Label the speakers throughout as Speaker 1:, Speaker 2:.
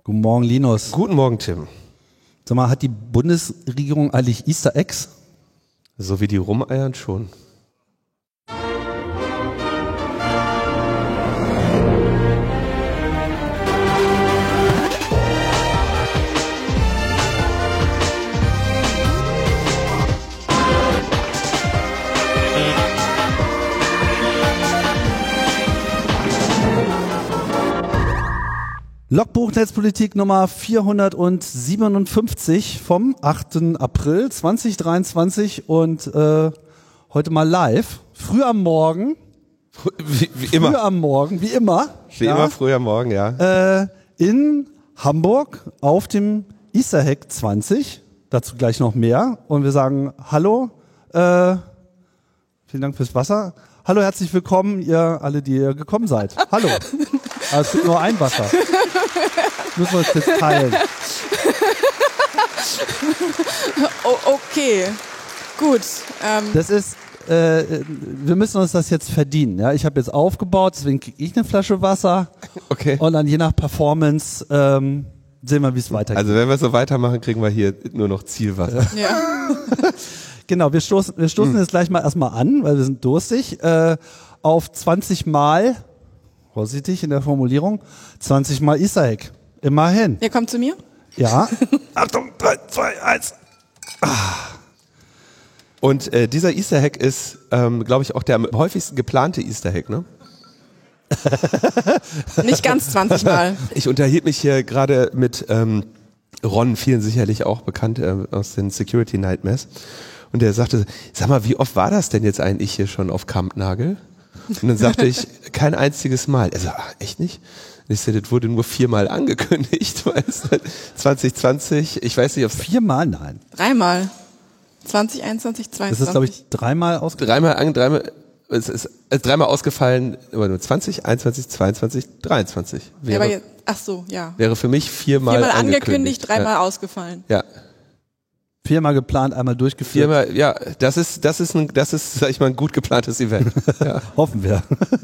Speaker 1: Guten Morgen, Linus.
Speaker 2: Guten Morgen, Tim.
Speaker 1: Sag mal, hat die Bundesregierung eigentlich Easter Eggs?
Speaker 2: So wie die rumeiern schon.
Speaker 1: Logbuch Netzpolitik Nummer 457 vom 8. April 2023 und heute mal live. Früh am Morgen.
Speaker 2: Wie immer.
Speaker 1: Früh am Morgen, wie immer.
Speaker 2: Wie immer früh am Morgen,
Speaker 1: ja. In Hamburg auf dem Easter Hack 20. Dazu gleich noch mehr. Und wir sagen Hallo. Vielen Dank fürs Wasser. Hallo, herzlich willkommen, ihr alle, die ihr gekommen seid. Hallo. Aber es gibt nur ein Wasser. Müssen wir uns jetzt teilen.
Speaker 3: Oh, okay, gut.
Speaker 1: Das ist, wir müssen uns das jetzt verdienen. Ja? Ich habe jetzt aufgebaut, deswegen kriege ich eine Flasche Wasser.
Speaker 2: Okay.
Speaker 1: Und dann je nach Performance sehen wir, wie es weitergeht.
Speaker 2: Also wenn wir so weitermachen, kriegen wir hier nur noch Zielwasser.
Speaker 3: Ja.
Speaker 1: Genau, wir stoßen jetzt gleich mal erstmal an, weil wir sind durstig, auf 20 Mal, vorsichtig in der Formulierung, 20 Mal Easter Hack. Immerhin.
Speaker 3: Ihr kommt zu mir?
Speaker 1: Ja. Achtung, 3, 2, 1.
Speaker 2: Und dieser Easter Hack ist, glaube ich, auch der am häufigsten geplante Easter Hack, ne?
Speaker 3: Nicht ganz 20 Mal.
Speaker 2: Ich unterhielt mich hier gerade mit Ron, vielen sicherlich auch bekannt aus den Security Nightmares. Und der sagte, sag mal, wie oft war das denn jetzt eigentlich hier schon auf Kampnagel? Und dann sagte ich, kein einziges Mal. Er sagt, echt nicht? Und ich sagte, das wurde nur 4-mal angekündigt, weil es 2020, ich weiß nicht, ob es
Speaker 1: 4-mal? Nein.
Speaker 3: 3-mal. 2021, 22.
Speaker 1: Das ist, glaube ich, dreimal ausgefallen.
Speaker 2: Es ist 3-mal ausgefallen, aber nur 20, 21, 22, 23.
Speaker 3: Aber jetzt, ach so, ja.
Speaker 2: Wäre für mich 4-mal
Speaker 3: angekündigt, 3-mal ausgefallen.
Speaker 2: Ja.
Speaker 1: 4-mal geplant, einmal durchgeführt.
Speaker 2: 4-mal, ja, das ist, sag ich mal, ein gut geplantes Event. Ja.
Speaker 1: Hoffen wir.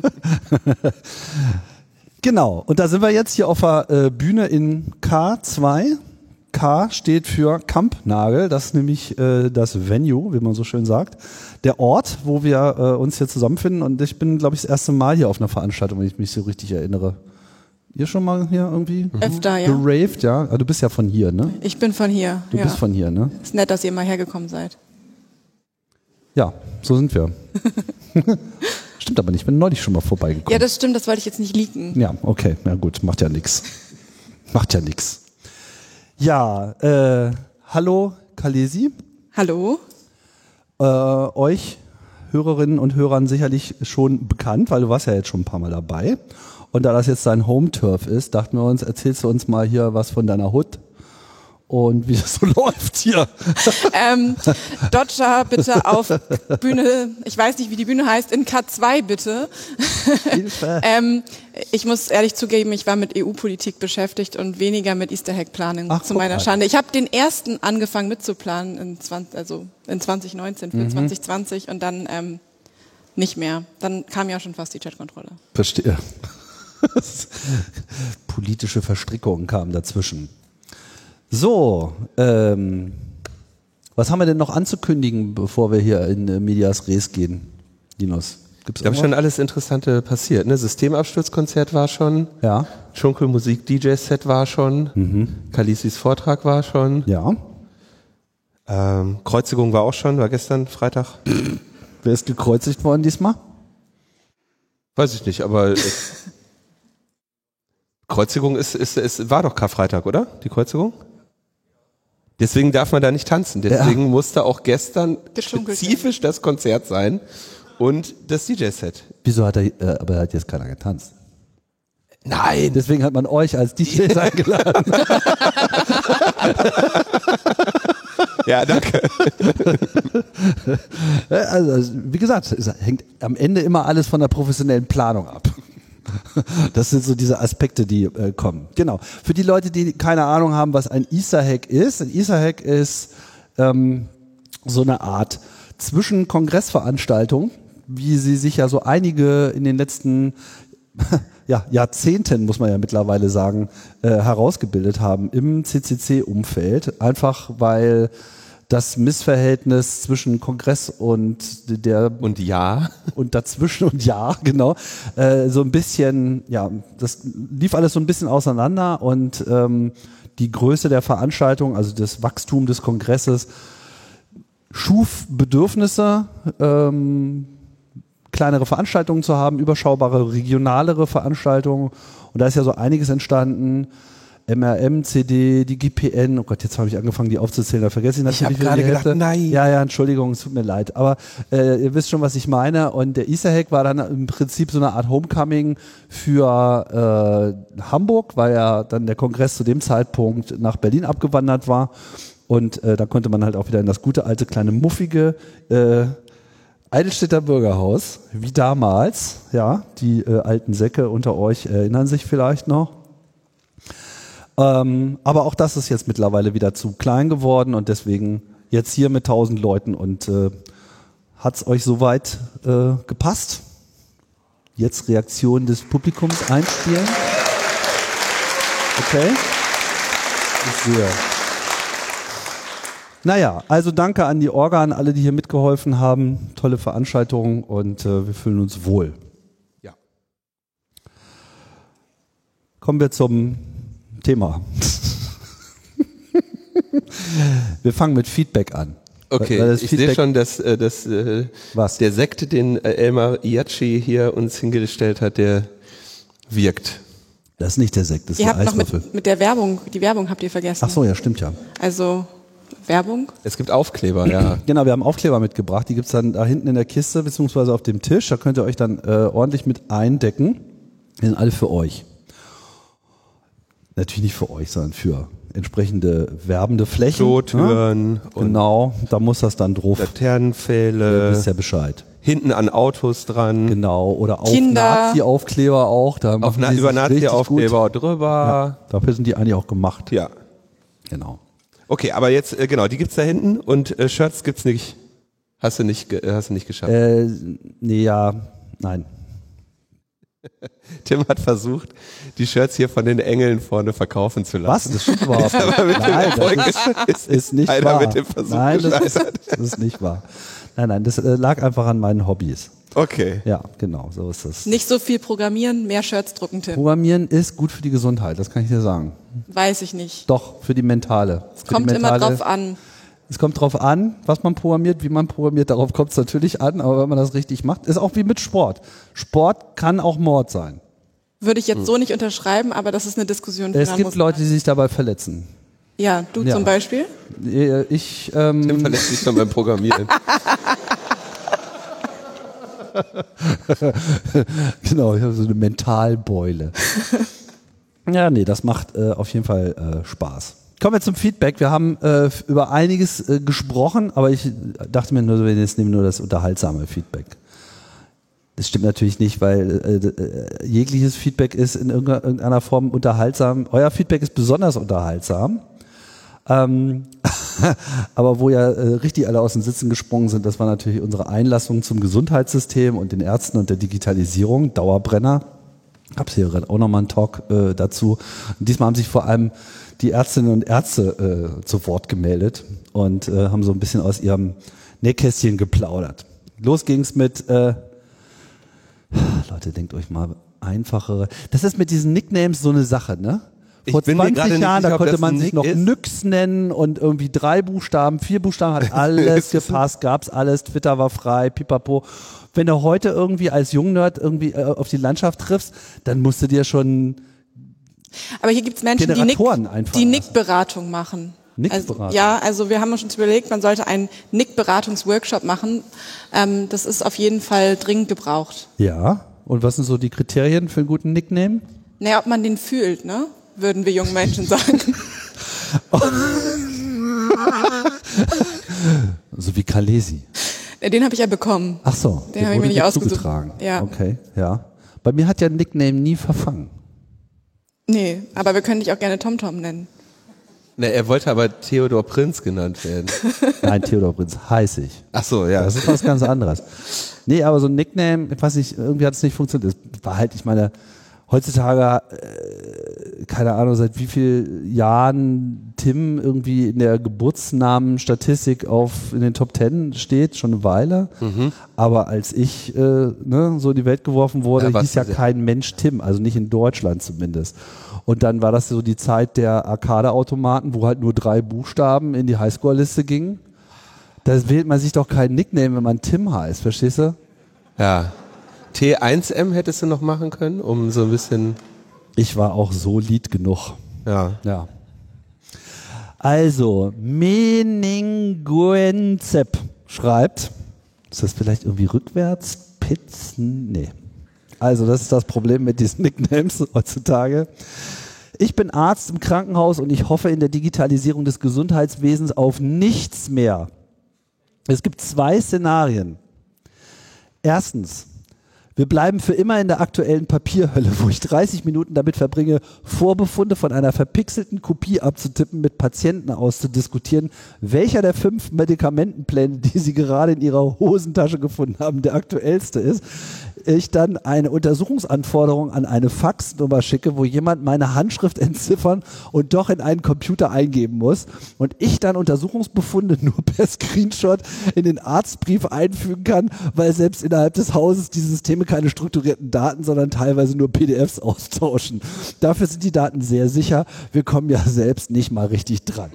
Speaker 1: Genau. Und da sind wir jetzt hier auf der Bühne in K2. K steht für Kampnagel. Das ist nämlich das Venue, wie man so schön sagt. Der Ort, wo wir uns hier zusammenfinden. Und ich bin, glaube ich, das erste Mal hier auf einer Veranstaltung, wenn ich mich so richtig erinnere. Ihr schon mal hier irgendwie
Speaker 3: öfter, ja.
Speaker 1: geraved, ja? Aber du bist ja von hier, ne?
Speaker 3: Ich bin von hier.
Speaker 1: Du bist von hier, ne?
Speaker 3: Ist nett, dass ihr mal hergekommen seid.
Speaker 1: Ja, so sind wir. Stimmt aber nicht, ich bin neulich schon mal vorbeigekommen.
Speaker 3: Ja, das stimmt, das wollte ich jetzt nicht leaken.
Speaker 1: Ja, okay, na gut, macht ja nix. Macht ja nix. Ja, hallo Kalesi.
Speaker 3: Hallo.
Speaker 1: Euch Hörerinnen und Hörern sicherlich schon bekannt, weil du warst ja jetzt schon ein paar Mal dabei. Und da das jetzt dein Home-Turf ist, dachten wir uns, erzählst du uns mal hier was von deiner Hut und wie das so läuft hier.
Speaker 3: Dodger bitte auf Bühne, ich weiß nicht, wie die Bühne heißt, in K2 bitte.
Speaker 1: Hilfe.
Speaker 3: Ich muss ehrlich zugeben, ich war mit EU-Politik beschäftigt und weniger mit Easter Hack Planung zu meiner Schande. Ich habe den ersten angefangen mitzuplanen in 2019 für 2020 und dann nicht mehr. Dann kam ja schon fast die Chatkontrolle.
Speaker 1: Verstehe. Politische Verstrickungen kamen dazwischen. So, was haben wir denn noch anzukündigen, bevor wir hier in Medias Res gehen, Linus? Gibt's
Speaker 2: da ist schon alles Interessante passiert. Ne? Systemabsturzkonzert war schon,
Speaker 1: ja.
Speaker 2: Schunkelmusik DJ-Set war schon, Kalisis Vortrag war schon,
Speaker 1: ja.
Speaker 2: Kreuzigung war auch schon, war gestern Freitag.
Speaker 1: Wer ist gekreuzigt worden diesmal?
Speaker 2: Weiß ich nicht, aber Kreuzigung war doch Karfreitag, oder? Die Kreuzigung? Deswegen darf man da nicht tanzen. Deswegen musste auch gestern spezifisch das Konzert sein und das DJ-Set.
Speaker 1: Wieso aber hat jetzt keiner getanzt?
Speaker 2: Nein.
Speaker 1: Deswegen hat man euch als DJs eingeladen.
Speaker 2: Ja, danke.
Speaker 1: Also, wie gesagt, es hängt am Ende immer alles von der professionellen Planung ab. Das sind so diese Aspekte, die kommen. Genau. Für die Leute, die keine Ahnung haben, was ein Easter Hack ist. Ein Easter Hack ist so eine Art Zwischenkongressveranstaltung, wie sie sich ja so einige in den letzten Jahrzehnten, muss man ja mittlerweile sagen, herausgebildet haben im CCC-Umfeld. Einfach weil das Missverhältnis zwischen Kongress und dazwischen und genau, so ein bisschen, das lief alles so ein bisschen auseinander und die Größe der Veranstaltung, also das Wachstum des Kongresses, schuf Bedürfnisse, kleinere Veranstaltungen zu haben, überschaubare, regionalere Veranstaltungen. Und da ist ja so einiges entstanden. MRM, CD, die GPN, oh Gott, jetzt habe ich angefangen, die aufzuzählen, da vergesse ich natürlich
Speaker 2: gerade
Speaker 1: die Hälfte.
Speaker 2: gedacht, nein.
Speaker 1: Ja, Entschuldigung, es tut mir leid. Aber ihr wisst schon, was ich meine. Und der Easter Hack war dann im Prinzip so eine Art Homecoming für Hamburg, weil ja dann der Kongress zu dem Zeitpunkt nach Berlin abgewandert war. Und da konnte man halt auch wieder in das gute, alte, kleine, muffige Eidelstädter Bürgerhaus, wie damals. Ja, die alten Säcke unter euch erinnern sich vielleicht noch. Aber auch das ist jetzt mittlerweile wieder zu klein geworden und deswegen jetzt hier mit 1000 Leuten. Und hat es euch soweit gepasst? Jetzt Reaktion des Publikums einspielen. Okay. Ich sehe. Naja, also danke an die Orga, an alle, die hier mitgeholfen haben. Tolle Veranstaltung und wir fühlen uns wohl.
Speaker 2: Ja.
Speaker 1: Kommen wir zum Thema. Wir fangen mit Feedback an.
Speaker 2: Okay, ich sehe schon, dass
Speaker 1: Was?
Speaker 2: der Sekt, den Elmar Iacci hier uns hingestellt hat, der wirkt.
Speaker 1: Das ist nicht der Sekt, das ist
Speaker 3: Ihr
Speaker 1: der
Speaker 3: habt noch
Speaker 1: Eiswürfel.
Speaker 3: mit der Werbung, die Werbung habt ihr vergessen.
Speaker 1: Ach so, ja, stimmt ja.
Speaker 3: Also Werbung.
Speaker 2: Es gibt Aufkleber, ja.
Speaker 1: Genau, wir haben Aufkleber mitgebracht. Die gibt's dann da hinten in der Kiste beziehungsweise auf dem Tisch. Da könnt ihr euch dann ordentlich mit eindecken. Die sind alle für euch. Natürlich nicht für euch, sondern für entsprechende werbende Flächen.
Speaker 2: Klotüren
Speaker 1: Ja? Genau, da muss das dann drauf. Ihr
Speaker 2: Laternenpfähle,
Speaker 1: wisst ja Bescheid.
Speaker 2: hinten an Autos dran,
Speaker 1: Genau, oder auf
Speaker 3: Kinder.
Speaker 1: Nazi-Aufkleber auch. Da
Speaker 2: auf
Speaker 1: machen die
Speaker 2: über
Speaker 1: sich richtig
Speaker 2: Nazi-Aufkleber
Speaker 1: gut.
Speaker 2: drüber.
Speaker 1: Ja, dafür sind die eigentlich auch gemacht.
Speaker 2: Ja.
Speaker 1: Genau.
Speaker 2: Okay, aber jetzt, genau, die gibt's da hinten und Shirts gibt's nicht. Hast du nicht geschafft.
Speaker 1: Nein.
Speaker 2: Tim hat versucht, die Shirts hier von den Engeln vorne verkaufen zu lassen.
Speaker 1: Was? Das stimmt überhaupt nicht.
Speaker 2: Aber mit dem
Speaker 1: Nein,
Speaker 2: Erfolg
Speaker 1: das ist nicht
Speaker 2: leider
Speaker 1: wahr.
Speaker 2: mit dem Versuch
Speaker 1: Nein,
Speaker 2: gescheitert.
Speaker 1: das ist nicht wahr. Nein, das lag einfach an meinen Hobbys.
Speaker 2: Okay.
Speaker 1: Ja, genau, so ist das.
Speaker 3: Nicht so viel programmieren, mehr Shirts drucken, Tim.
Speaker 1: Programmieren ist gut für die Gesundheit, das kann ich dir sagen.
Speaker 3: Weiß ich nicht.
Speaker 1: Doch, für die mentale.
Speaker 3: Es kommt immer drauf an.
Speaker 1: Es kommt drauf an, was man programmiert, wie man programmiert. Darauf kommt es natürlich an, aber wenn man das richtig macht, ist auch wie mit Sport. Sport kann auch Mord sein.
Speaker 3: Würde ich jetzt so nicht unterschreiben, aber das ist eine Diskussion.
Speaker 1: Es gibt Leute, die sich dabei verletzen.
Speaker 3: Ja, du
Speaker 1: Ja.
Speaker 3: zum Beispiel?
Speaker 1: Ich,
Speaker 2: Tim verletzt sich schon beim Programmieren.
Speaker 1: genau, ich habe so eine Mentalbeule. Ja, nee, das macht auf jeden Fall Spaß. Kommen wir zum Feedback. Wir haben über einiges gesprochen, aber ich dachte mir nur, wir jetzt nehmen nur das unterhaltsame Feedback. Das stimmt natürlich nicht, weil jegliches Feedback ist in irgendeiner Form unterhaltsam. Euer Feedback ist besonders unterhaltsam. Aber wo ja richtig alle aus den Sitzen gesprungen sind, das war natürlich unsere Einlassung zum Gesundheitssystem und den Ärzten und der Digitalisierung, Dauerbrenner. Gab's hier auch nochmal einen Talk dazu. Und diesmal haben sich vor allem die Ärztinnen und Ärzte zu Wort gemeldet und haben so ein bisschen aus ihrem Nähkästchen geplaudert. Los ging's mit Leute, denkt euch mal einfachere. Das ist mit diesen Nicknames so eine Sache, ne? Vor 20 Jahren, da konnte man sich noch Nyx nennen und irgendwie 3 Buchstaben, 4 Buchstaben, hat alles gepasst, gab's alles, Twitter war frei, pipapo. Wenn du heute irgendwie als Jungnerd irgendwie auf die Landschaft triffst, dann musst du dir schon
Speaker 3: Aber hier gibt's Menschen,
Speaker 1: Generatoren
Speaker 3: die
Speaker 1: einfallen
Speaker 3: Nickberatung machen.
Speaker 1: Nickberatung?
Speaker 3: Also, ja, also wir haben uns überlegt, man sollte einen Nickberatungsworkshop machen. Das ist auf jeden Fall dringend gebraucht.
Speaker 1: Ja, und was sind so die Kriterien für einen guten Nickname?
Speaker 3: Naja, ob man den fühlt, ne? Würden wir jungen Menschen sagen.
Speaker 1: So wie Kalesi.
Speaker 3: Den habe ich ja bekommen.
Speaker 1: Ach so,
Speaker 3: Den habe ich mir
Speaker 1: wurde
Speaker 3: nicht
Speaker 1: dir
Speaker 3: ausgesucht.
Speaker 1: zugetragen.
Speaker 3: Ja.
Speaker 1: Okay, ja. Bei mir hat ja ein Nickname nie verfangen.
Speaker 3: Nee, aber wir können dich auch gerne TomTom nennen.
Speaker 2: Na, er wollte aber Theodor Prinz genannt werden.
Speaker 1: Nein, Theodor Prinz heiß ich.
Speaker 2: Ach so, ja.
Speaker 1: Das ist was ganz anderes. Nee, aber so ein Nickname, ich weiß nicht, irgendwie hat es nicht funktioniert. Es war halt, ich meine, heutzutage, keine Ahnung, seit wie vielen Jahren Tim irgendwie in der Geburtsnamenstatistik in den Top 10 steht, schon eine Weile. Aber als ich so in die Welt geworfen wurde, hieß ja kein Mensch Tim, also nicht in Deutschland zumindest. Und dann war das so die Zeit der Arcade-Automaten, wo halt nur 3 Buchstaben in die Highscore-Liste gingen. Da wählt man sich doch keinen Nickname, wenn man Tim heißt, verstehst du?
Speaker 2: Ja. T1M hättest du noch machen können, um so ein bisschen...
Speaker 1: Ich war auch solid genug.
Speaker 2: Ja.
Speaker 1: Also, Meninguenzep schreibt, ist das vielleicht irgendwie rückwärts? Pizzen? Nee. Also, das ist das Problem mit diesen Nicknames heutzutage. Ich bin Arzt im Krankenhaus und ich hoffe in der Digitalisierung des Gesundheitswesens auf nichts mehr. Es gibt 2 Szenarien. Erstens, wir bleiben für immer in der aktuellen Papierhölle, wo ich 30 Minuten damit verbringe, Vorbefunde von einer verpixelten Kopie abzutippen, mit Patienten auszudiskutieren, welcher der 5 Medikamentenpläne, die sie gerade in ihrer Hosentasche gefunden haben, der aktuellste ist. Ich dann eine Untersuchungsanforderung an eine Faxnummer schicke, wo jemand meine Handschrift entziffern und doch in einen Computer eingeben muss und ich dann Untersuchungsbefunde nur per Screenshot in den Arztbrief einfügen kann, weil selbst innerhalb des Hauses die Systeme keine strukturierten Daten, sondern teilweise nur PDFs austauschen. Dafür sind die Daten sehr sicher. Wir kommen ja selbst nicht mal richtig dran.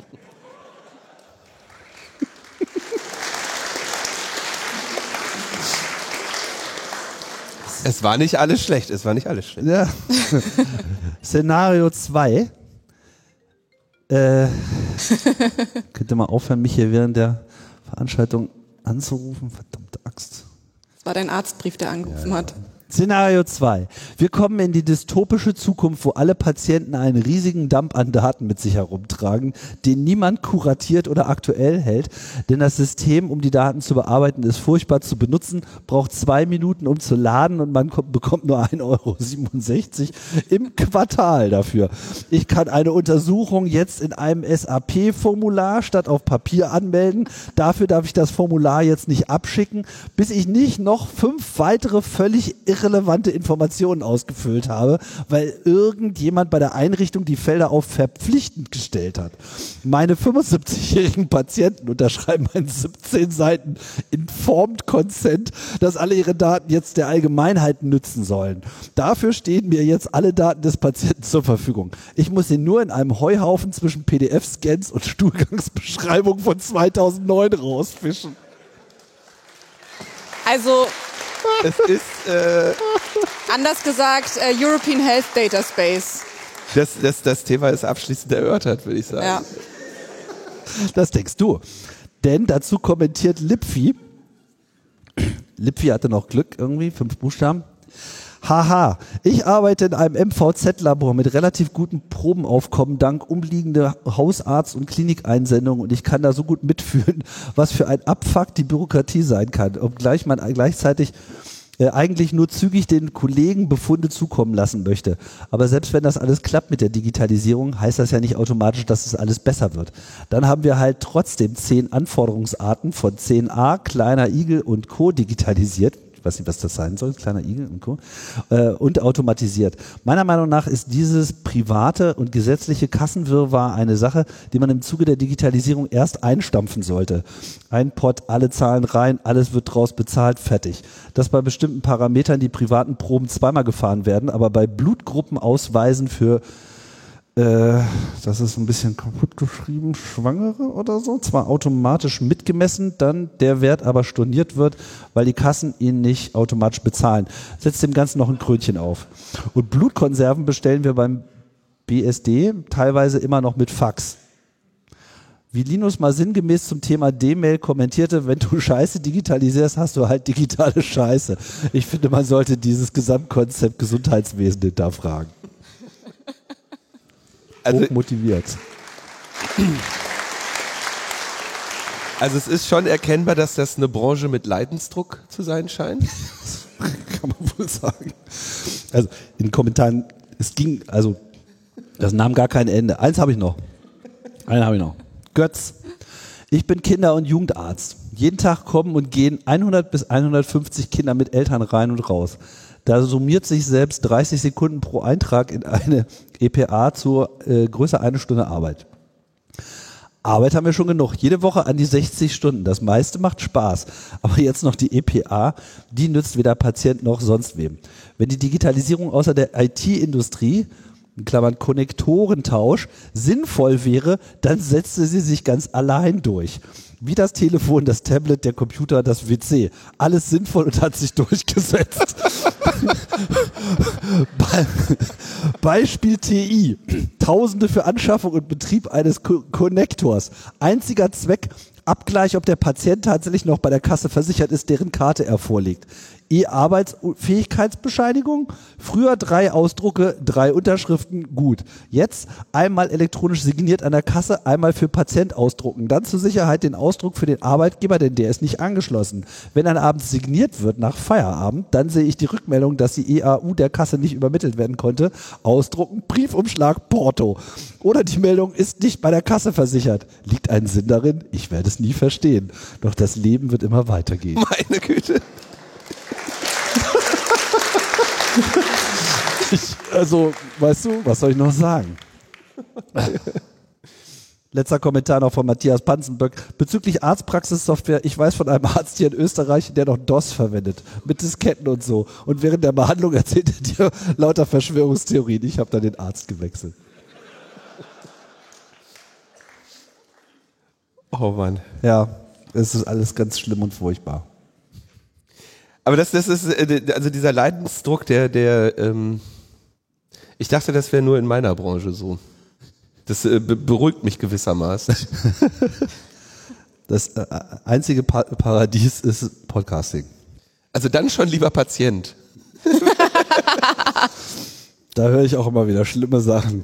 Speaker 2: Es war nicht alles schlecht.
Speaker 1: Ja. Szenario 2. Könnt ihr mal aufhören, mich hier während der Veranstaltung anzurufen? Verdammte Axt.
Speaker 3: Das war dein Arztbrief, der angerufen hat.
Speaker 1: Szenario 2. Wir kommen in die dystopische Zukunft, wo alle Patienten einen riesigen Dump an Daten mit sich herumtragen, den niemand kuratiert oder aktuell hält, denn das System, um die Daten zu bearbeiten, ist furchtbar zu benutzen, braucht 2 Minuten, um zu laden und man bekommt nur 1,67 € im Quartal dafür. Ich kann eine Untersuchung jetzt in einem SAP-Formular statt auf Papier anmelden. Dafür darf ich das Formular jetzt nicht abschicken, bis ich nicht noch 5 weitere völlig irrelevante Informationen ausgefüllt habe, weil irgendjemand bei der Einrichtung die Felder auf verpflichtend gestellt hat. Meine 75-jährigen Patienten unterschreiben einen 17 Seiten Informed Consent, dass alle ihre Daten jetzt der Allgemeinheit nützen sollen. Dafür stehen mir jetzt alle Daten des Patienten zur Verfügung. Ich muss sie nur in einem Heuhaufen zwischen PDF-Scans und Stuhlgangsbeschreibungen von 2009 rausfischen.
Speaker 3: Also...
Speaker 2: Es ist...
Speaker 3: Anders gesagt, European Health Data Space.
Speaker 2: Das Thema ist abschließend erörtert, würde ich sagen.
Speaker 3: Ja.
Speaker 1: Das denkst du. Denn dazu kommentiert Lipfi. Lipfi hatte noch Glück irgendwie, 5 Buchstaben. Haha, ich arbeite in einem MVZ-Labor mit relativ gutem Probenaufkommen dank umliegender Hausarzt- und Klinikeinsendungen und ich kann da so gut mitfühlen, was für ein Abfuck die Bürokratie sein kann, obgleich man gleichzeitig eigentlich nur zügig den Kollegen Befunde zukommen lassen möchte. Aber selbst wenn das alles klappt mit der Digitalisierung, heißt das ja nicht automatisch, dass es alles besser wird. Dann haben wir halt trotzdem 10 Anforderungsarten von 10a, kleiner Igel und Co. digitalisiert. Ich weiß nicht, was das sein soll, kleiner Igel und Co. Und automatisiert. Meiner Meinung nach ist dieses private und gesetzliche Kassenwirrwarr eine Sache, die man im Zuge der Digitalisierung erst einstampfen sollte. Ein Pott, alle Zahlen rein, alles wird draus bezahlt, fertig. Dass bei bestimmten Parametern die privaten Proben zweimal gefahren werden, aber bei Blutgruppenausweisen für das ist ein bisschen kaputt geschrieben, Schwangere oder so, zwar automatisch mitgemessen, dann der Wert aber storniert wird, weil die Kassen ihn nicht automatisch bezahlen. Setzt dem Ganzen noch ein Krönchen auf. Und Blutkonserven bestellen wir beim BSD teilweise immer noch mit Fax. Wie Linus mal sinngemäß zum Thema D-Mail kommentierte, wenn du Scheiße digitalisierst, hast du halt digitale Scheiße. Ich finde, man sollte dieses Gesamtkonzept Gesundheitswesen hinterfragen.
Speaker 2: Also,
Speaker 1: motiviert.
Speaker 2: Also es ist schon erkennbar, dass das eine Branche mit Leidensdruck zu sein scheint.
Speaker 1: Kann man wohl sagen. Also in den Kommentaren, das nahm gar kein Ende. Einen habe ich noch. Götz. Ich bin Kinder- und Jugendarzt. Jeden Tag kommen und gehen 100 bis 150 Kinder mit Eltern rein und raus. Da summiert sich selbst 30 Sekunden pro Eintrag in eine EPA zur größer 1 Stunde Arbeit. Arbeit haben wir schon genug. Jede Woche an die 60 Stunden. Das meiste macht Spaß. Aber jetzt noch die EPA, die nützt weder Patient noch sonst wem. Wenn die Digitalisierung außer der IT-Industrie, in Klammern Konnektorentausch, sinnvoll wäre, dann setzte sie sich ganz allein durch. Wie das Telefon, das Tablet, der Computer, das WC. Alles sinnvoll und hat sich durchgesetzt. Beispiel TI. Tausende für Anschaffung und Betrieb eines Konnektors. Einziger Zweck, Abgleich, ob der Patient tatsächlich noch bei der Kasse versichert ist, deren Karte er vorlegt. E-Arbeitsfähigkeitsbescheinigung. Früher 3 Ausdrucke, 3 Unterschriften, gut. Jetzt einmal elektronisch signiert an der Kasse, einmal für Patient ausdrucken. Dann zur Sicherheit den Ausdruck für den Arbeitgeber, denn der ist nicht angeschlossen. Wenn dann abends signiert wird nach Feierabend, dann sehe ich die Rückmeldung, dass die EAU der Kasse nicht übermittelt werden konnte. Ausdrucken, Briefumschlag, Porto. Oder die Meldung ist nicht bei der Kasse versichert. Liegt ein Sinn darin? Ich werde es nie verstehen. Doch das Leben wird immer weitergehen.
Speaker 2: Meine Güte.
Speaker 1: Also, weißt du, was soll ich noch sagen? Letzter Kommentar noch von Matthias Panzenböck. Bezüglich Arztpraxissoftware, ich weiß von einem Arzt hier in Österreich, der noch DOS verwendet. Mit Disketten und so. Und während der Behandlung erzählt er dir lauter Verschwörungstheorien. Ich habe dann den Arzt gewechselt.
Speaker 2: Oh Mann.
Speaker 1: Ja, es ist alles ganz schlimm und furchtbar.
Speaker 2: Aber das ist, also dieser Leidensdruck, ich dachte, das wäre nur in meiner Branche so. Das beruhigt mich gewissermaßen.
Speaker 1: Das einzige Paradies ist Podcasting.
Speaker 2: Also dann schon lieber Patient.
Speaker 1: Da höre ich auch immer wieder schlimme Sachen.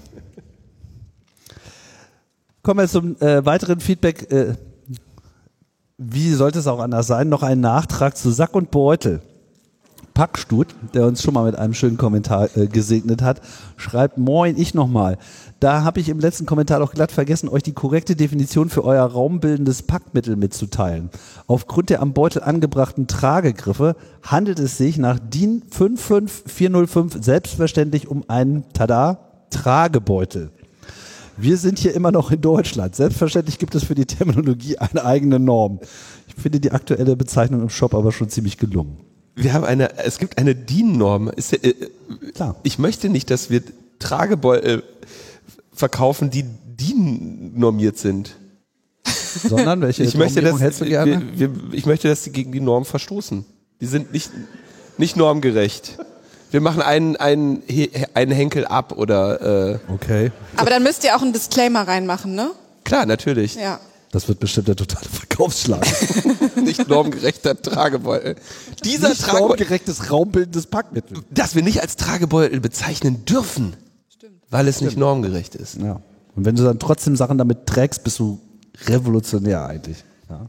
Speaker 1: Kommen wir zum weiteren Feedback. Wie sollte es auch anders sein? Noch ein Nachtrag zu Sack und Beutel. Packstut, der uns schon mal mit einem schönen Kommentar gesegnet hat, schreibt: Moin, ich nochmal. Da habe ich im letzten Kommentar doch glatt vergessen, euch die korrekte Definition für euer raumbildendes Packmittel mitzuteilen. Aufgrund der am Beutel angebrachten Tragegriffe handelt es sich nach DIN 55405 selbstverständlich um einen, Tragebeutel. Wir sind hier immer noch in Deutschland. Selbstverständlich gibt es für die Terminologie eine eigene Norm. Ich finde die aktuelle Bezeichnung im Shop aber schon ziemlich gelungen.
Speaker 2: Es gibt eine DIN-Norm.
Speaker 1: Klar.
Speaker 2: Ich möchte nicht, dass wir Tragebeutel verkaufen, die DIN-normiert sind.
Speaker 1: Sondern welche
Speaker 2: ich möchte,
Speaker 1: hättest du gerne?
Speaker 2: Ich möchte, dass sie gegen die Norm verstoßen. Die sind nicht normgerecht. Wir machen einen Henkel ab oder.
Speaker 1: Okay.
Speaker 3: Aber dann müsst ihr auch einen Disclaimer reinmachen, ne?
Speaker 2: Klar, natürlich.
Speaker 3: Ja.
Speaker 1: Das wird bestimmt der totale Verkaufsschlag.
Speaker 2: Nicht normgerechter Tragebeutel. Dieser
Speaker 1: Nicht
Speaker 2: Tragebeutel,
Speaker 1: normgerechtes, raumbildendes Packmittel.
Speaker 2: das wir nicht als Tragebeutel bezeichnen dürfen, weil es nicht normgerecht ist.
Speaker 1: Ja. Und wenn du dann trotzdem Sachen damit trägst, bist du revolutionär eigentlich. Ja.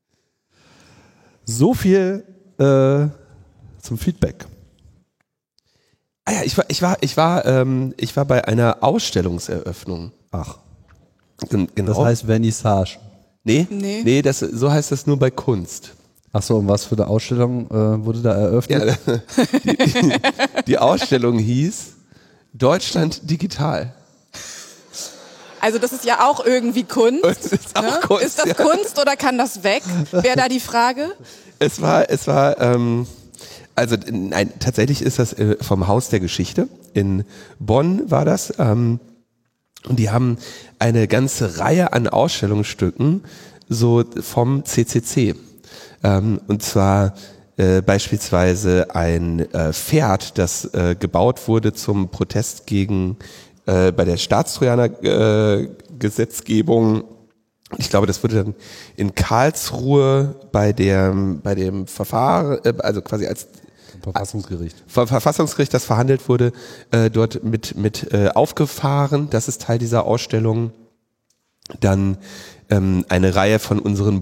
Speaker 1: So viel zum Feedback.
Speaker 2: Ah ja, ich war bei einer Ausstellungseröffnung.
Speaker 1: Ach,
Speaker 2: Genau.
Speaker 1: das heißt Vernissage.
Speaker 2: Nee, so heißt das nur bei Kunst.
Speaker 1: Ach so, und was für eine Ausstellung wurde da eröffnet?
Speaker 2: Ja, die Ausstellung hieß Deutschland digital.
Speaker 3: Also das ist ja auch irgendwie Kunst.
Speaker 2: Ist auch Kunst,
Speaker 3: ist das
Speaker 2: ja.
Speaker 3: Kunst oder kann das weg? Wäre da die Frage?
Speaker 2: Es war, also nein, tatsächlich ist das vom Haus der Geschichte. In Bonn war das. Und die haben eine ganze Reihe an Ausstellungsstücken so vom CCC. Und zwar beispielsweise ein Pferd, das gebaut wurde zum Protest gegen bei der Staatstrojaner Gesetzgebung. Ich glaube, das wurde dann in Karlsruhe bei dem Verfahren, also quasi als Verfassungsgericht, das verhandelt wurde, dort mit aufgefahren. Das ist Teil dieser Ausstellung. Dann eine Reihe von unseren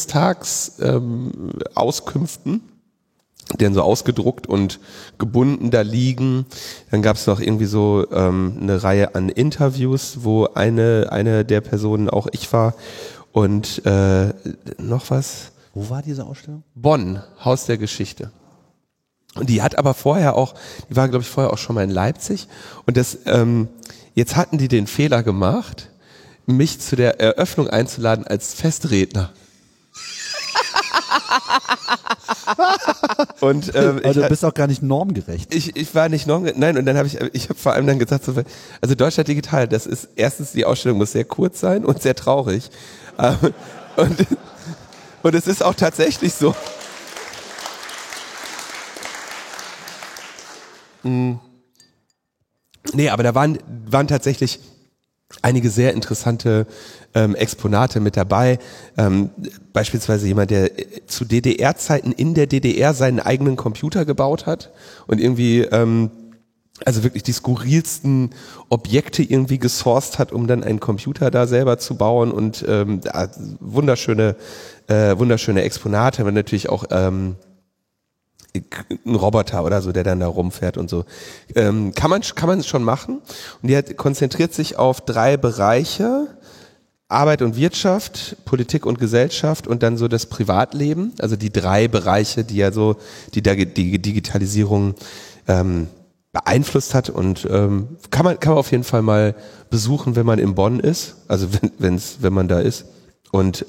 Speaker 2: Bundestagsauskünften, die dann so ausgedruckt und gebunden da liegen. Dann gab es noch irgendwie so eine Reihe an Interviews, wo eine der Personen auch ich war. Und noch was?
Speaker 1: Wo war diese Ausstellung?
Speaker 2: Bonn, Haus der Geschichte. Und die hat aber vorher auch, die war glaube ich vorher auch schon mal in Leipzig. Und das, jetzt hatten die den Fehler gemacht, mich zu der Eröffnung einzuladen als Festredner. Und
Speaker 1: Also du bist auch gar nicht normgerecht.
Speaker 2: ich war nicht normgerecht, nein, und dann habe ich habe vor allem dann gesagt, so, also Deutschland Digital, das ist erstens, die Ausstellung muss sehr kurz sein und sehr traurig. Und es ist auch tatsächlich so. Nee, aber da waren tatsächlich einige sehr interessante Exponate mit dabei. Beispielsweise jemand, der zu DDR-Zeiten in der DDR seinen eigenen Computer gebaut hat und irgendwie also wirklich die skurrilsten Objekte irgendwie gesourced hat, um dann einen Computer da selber zu bauen und wunderschöne Exponate, aber natürlich auch ein Roboter oder so, der dann da rumfährt und so. Kann man schon machen. Und die konzentriert sich auf 3 Bereiche: Arbeit und Wirtschaft, Politik und Gesellschaft und dann so das Privatleben. Also die 3 Bereiche, die ja so die Digitalisierung beeinflusst hat. Und kann man auf jeden Fall mal besuchen, wenn man in Bonn ist. Also wenn man da ist. Und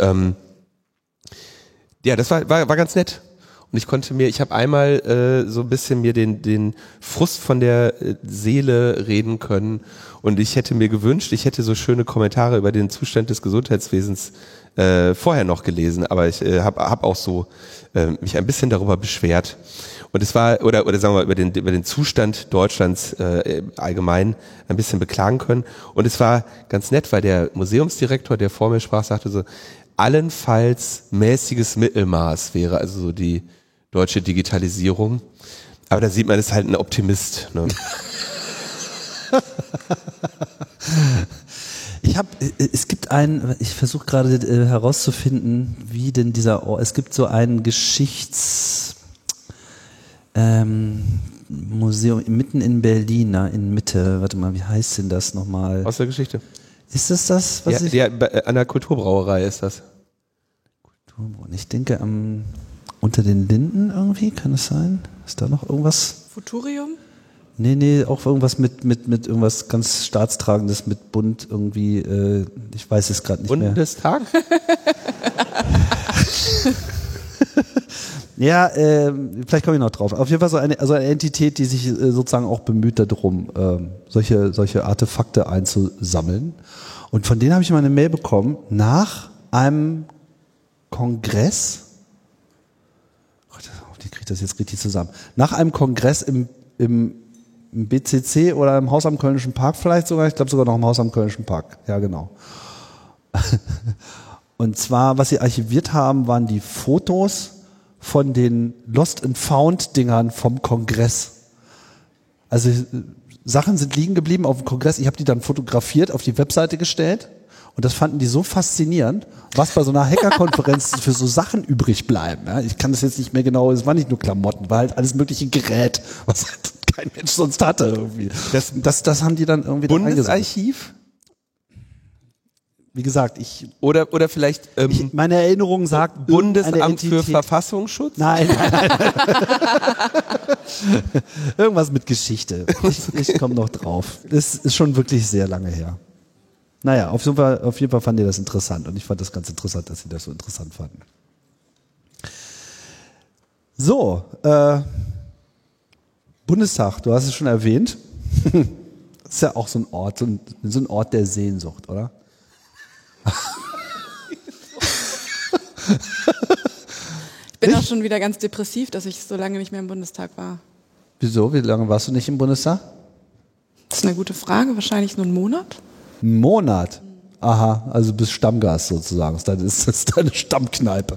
Speaker 2: ja, das war ganz nett. Und ich habe einmal so ein bisschen mir den Frust von der Seele reden können. Und ich hätte mir gewünscht, ich hätte so schöne Kommentare über den Zustand des Gesundheitswesens vorher noch gelesen. Aber ich hab auch so mich ein bisschen darüber beschwert. Und es war, oder sagen wir mal, über den Zustand Deutschlands allgemein ein bisschen beklagen können. Und es war ganz nett, weil der Museumsdirektor, der vor mir sprach, sagte so, allenfalls mäßiges Mittelmaß wäre also so die deutsche Digitalisierung. Aber da sieht man, es ist halt ein Optimist. Ne?
Speaker 1: Ich versuche gerade herauszufinden, wie denn dieser Ort, es gibt so ein Museum mitten in Berlin, in Mitte, warte mal, wie heißt denn das nochmal?
Speaker 2: Aus der Geschichte.
Speaker 1: Ist das, was
Speaker 2: ja, an der Kulturbrauerei ist das.
Speaker 1: Ich denke unter den Linden irgendwie, kann es sein? Ist da noch irgendwas?
Speaker 3: Futurium?
Speaker 1: Nee, auch irgendwas mit irgendwas ganz Staatstragendes, mit Bund irgendwie, ich weiß es gerade nicht
Speaker 2: Bundestag?
Speaker 1: mehr. Ja, vielleicht komme ich noch drauf. Auf jeden Fall so eine Entität, die sich sozusagen auch bemüht darum, solche Artefakte einzusammeln. Und von denen habe ich mal eine Mail bekommen nach einem Kongress. Wie kriege ich das jetzt richtig zusammen? Nach einem Kongress im BCC oder im Haus am Kölnischen Park vielleicht sogar. Ich glaube sogar noch im Haus am Kölnischen Park. Ja, genau. Und zwar, was sie archiviert haben, waren die Fotos von den Lost and Found Dingern vom Kongress. Also Sachen sind liegen geblieben auf dem Kongress. Ich habe die dann fotografiert, auf die Webseite gestellt. Und das fanden die so faszinierend, was bei so einer Hackerkonferenz für so Sachen übrig bleiben. Ja, ich kann das jetzt nicht mehr genau, es war nicht nur Klamotten, war halt alles mögliche Gerät, was halt kein Mensch sonst hatte irgendwie. Das haben die dann irgendwie
Speaker 2: Bundesarchiv?
Speaker 1: Wie gesagt,
Speaker 2: oder vielleicht
Speaker 1: meine Erinnerung sagt
Speaker 2: Bundesamt für Verfassungsschutz?
Speaker 1: Nein. Irgendwas mit Geschichte. Ich komme noch drauf. Das ist schon wirklich sehr lange her. Naja, auf jeden Fall fanden die das interessant und ich fand das ganz interessant, dass sie das so interessant fanden. So, Bundestag, du hast es schon erwähnt. Das ist ja auch so ein Ort, so ein Ort der Sehnsucht, oder?
Speaker 3: Ich bin auch schon wieder ganz depressiv, dass ich so lange nicht mehr im Bundestag war.
Speaker 1: Wieso? Wie lange warst du nicht im Bundestag?
Speaker 3: Das ist eine gute Frage. Wahrscheinlich nur einen Monat.
Speaker 1: Einen Monat? Aha, also du bist Stammgast sozusagen. Das ist deine Stammkneipe.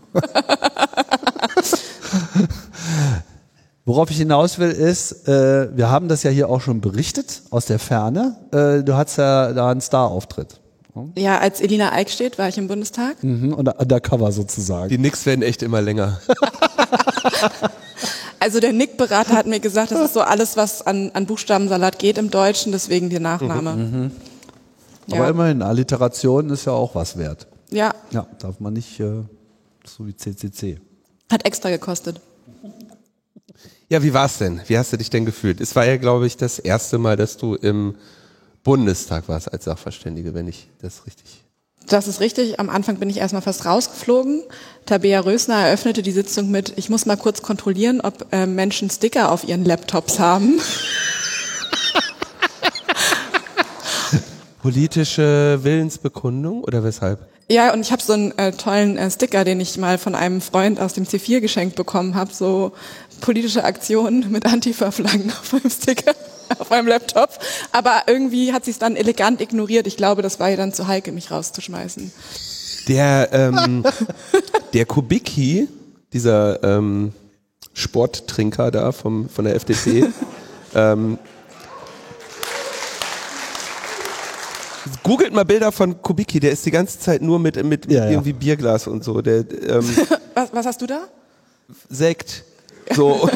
Speaker 1: Worauf ich hinaus will ist, wir haben das ja hier auch schon berichtet, aus der Ferne. Du hattest ja da einen Star-Auftritt.
Speaker 3: Ja, als Elina Eickstedt war ich im Bundestag.
Speaker 1: Und undercover sozusagen.
Speaker 2: Die Nicks werden echt immer länger.
Speaker 3: Also der Nick-Berater hat mir gesagt, das ist so alles, was an Buchstabensalat geht im Deutschen, deswegen der Nachname.
Speaker 1: Aber immerhin, Alliteration ist ja auch was wert.
Speaker 3: Ja.
Speaker 1: Ja, darf man nicht So wie CCC.
Speaker 3: Hat extra gekostet.
Speaker 2: Ja, wie war's denn? Wie hast du dich denn gefühlt? Es war ja, glaube ich, das erste Mal, dass du im Bundestag warst als Sachverständige, wenn ich das richtig...
Speaker 3: Das ist richtig. Am Anfang bin ich erstmal fast rausgeflogen. Tabea Rösner eröffnete die Sitzung mit, ich muss mal kurz kontrollieren, ob Menschen Sticker auf ihren Laptops haben.
Speaker 2: Politische Willensbekundung oder weshalb?
Speaker 3: Ja, und ich habe so einen tollen Sticker, den ich mal von einem Freund aus dem C4 geschenkt bekommen habe. So politische Aktionen mit Antifa-Flaggen auf meinem Sticker, auf meinem Laptop. Aber irgendwie hat sie es dann elegant ignoriert. Ich glaube, das war ihr dann zu heikel, mich rauszuschmeißen.
Speaker 2: Der Kubicki, dieser Sporttrinker da von der FDP, googelt mal Bilder von Kubicki, der ist die ganze Zeit nur mit irgendwie Bierglas und so. Der,
Speaker 3: was hast du da?
Speaker 2: Sekt. So. Und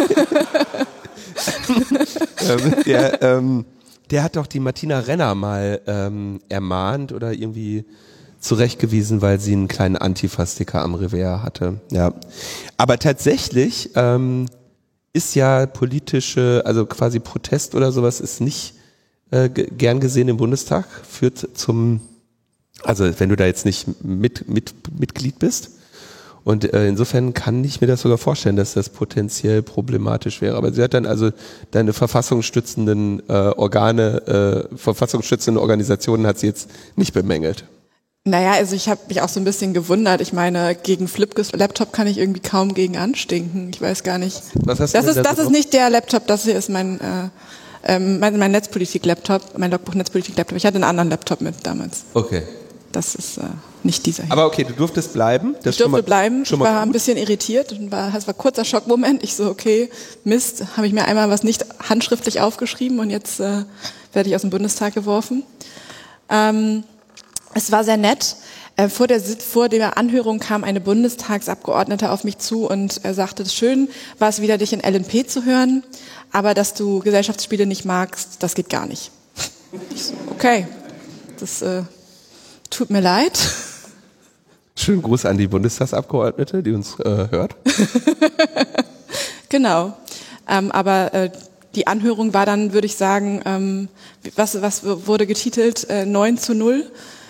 Speaker 2: der hat doch die Martina Renner mal ermahnt oder irgendwie zurechtgewiesen, weil sie einen kleinen Antifa-Sticker am Revers hatte. Ja. Aber tatsächlich ist ja politische, also quasi Protest oder sowas ist nicht gern gesehen im Bundestag, führt zum, also wenn du da jetzt nicht Mitglied bist. Und insofern kann ich mir das sogar vorstellen, dass das potenziell problematisch wäre. Aber sie hat dann also deine verfassungsstützenden verfassungsstützende Organisationen hat sie jetzt nicht bemängelt.
Speaker 3: Naja, also ich habe mich auch so ein bisschen gewundert. Ich meine, gegen Flipkes Laptop kann ich irgendwie kaum gegen anstinken. Ich weiß gar nicht.
Speaker 2: Was hast du
Speaker 3: das ist nicht der Laptop, das hier ist mein Netzpolitik-Laptop, mein Logbuch-Netzpolitik-Laptop. Ich hatte einen anderen Laptop mit damals.
Speaker 2: Okay.
Speaker 3: Das ist nicht dieser hier.
Speaker 2: Aber okay, du durftest bleiben.
Speaker 3: Ich durfte bleiben. Ich war ein bisschen irritiert. Es war ein kurzer Schockmoment. Ich so, okay, Mist, habe ich mir einmal was nicht handschriftlich aufgeschrieben und jetzt werde ich aus dem Bundestag geworfen. Es war sehr nett. Vor der Anhörung kam eine Bundestagsabgeordnete auf mich zu und sagte, schön war es wieder, dich in LNP zu hören, aber dass du Gesellschaftsspiele nicht magst, das geht gar nicht. Ich so, okay, das tut mir leid.
Speaker 2: Schönen Gruß an die Bundestagsabgeordnete, die uns hört.
Speaker 3: Genau, aber die Anhörung war dann, würde ich sagen, was wurde getitelt? 9:0.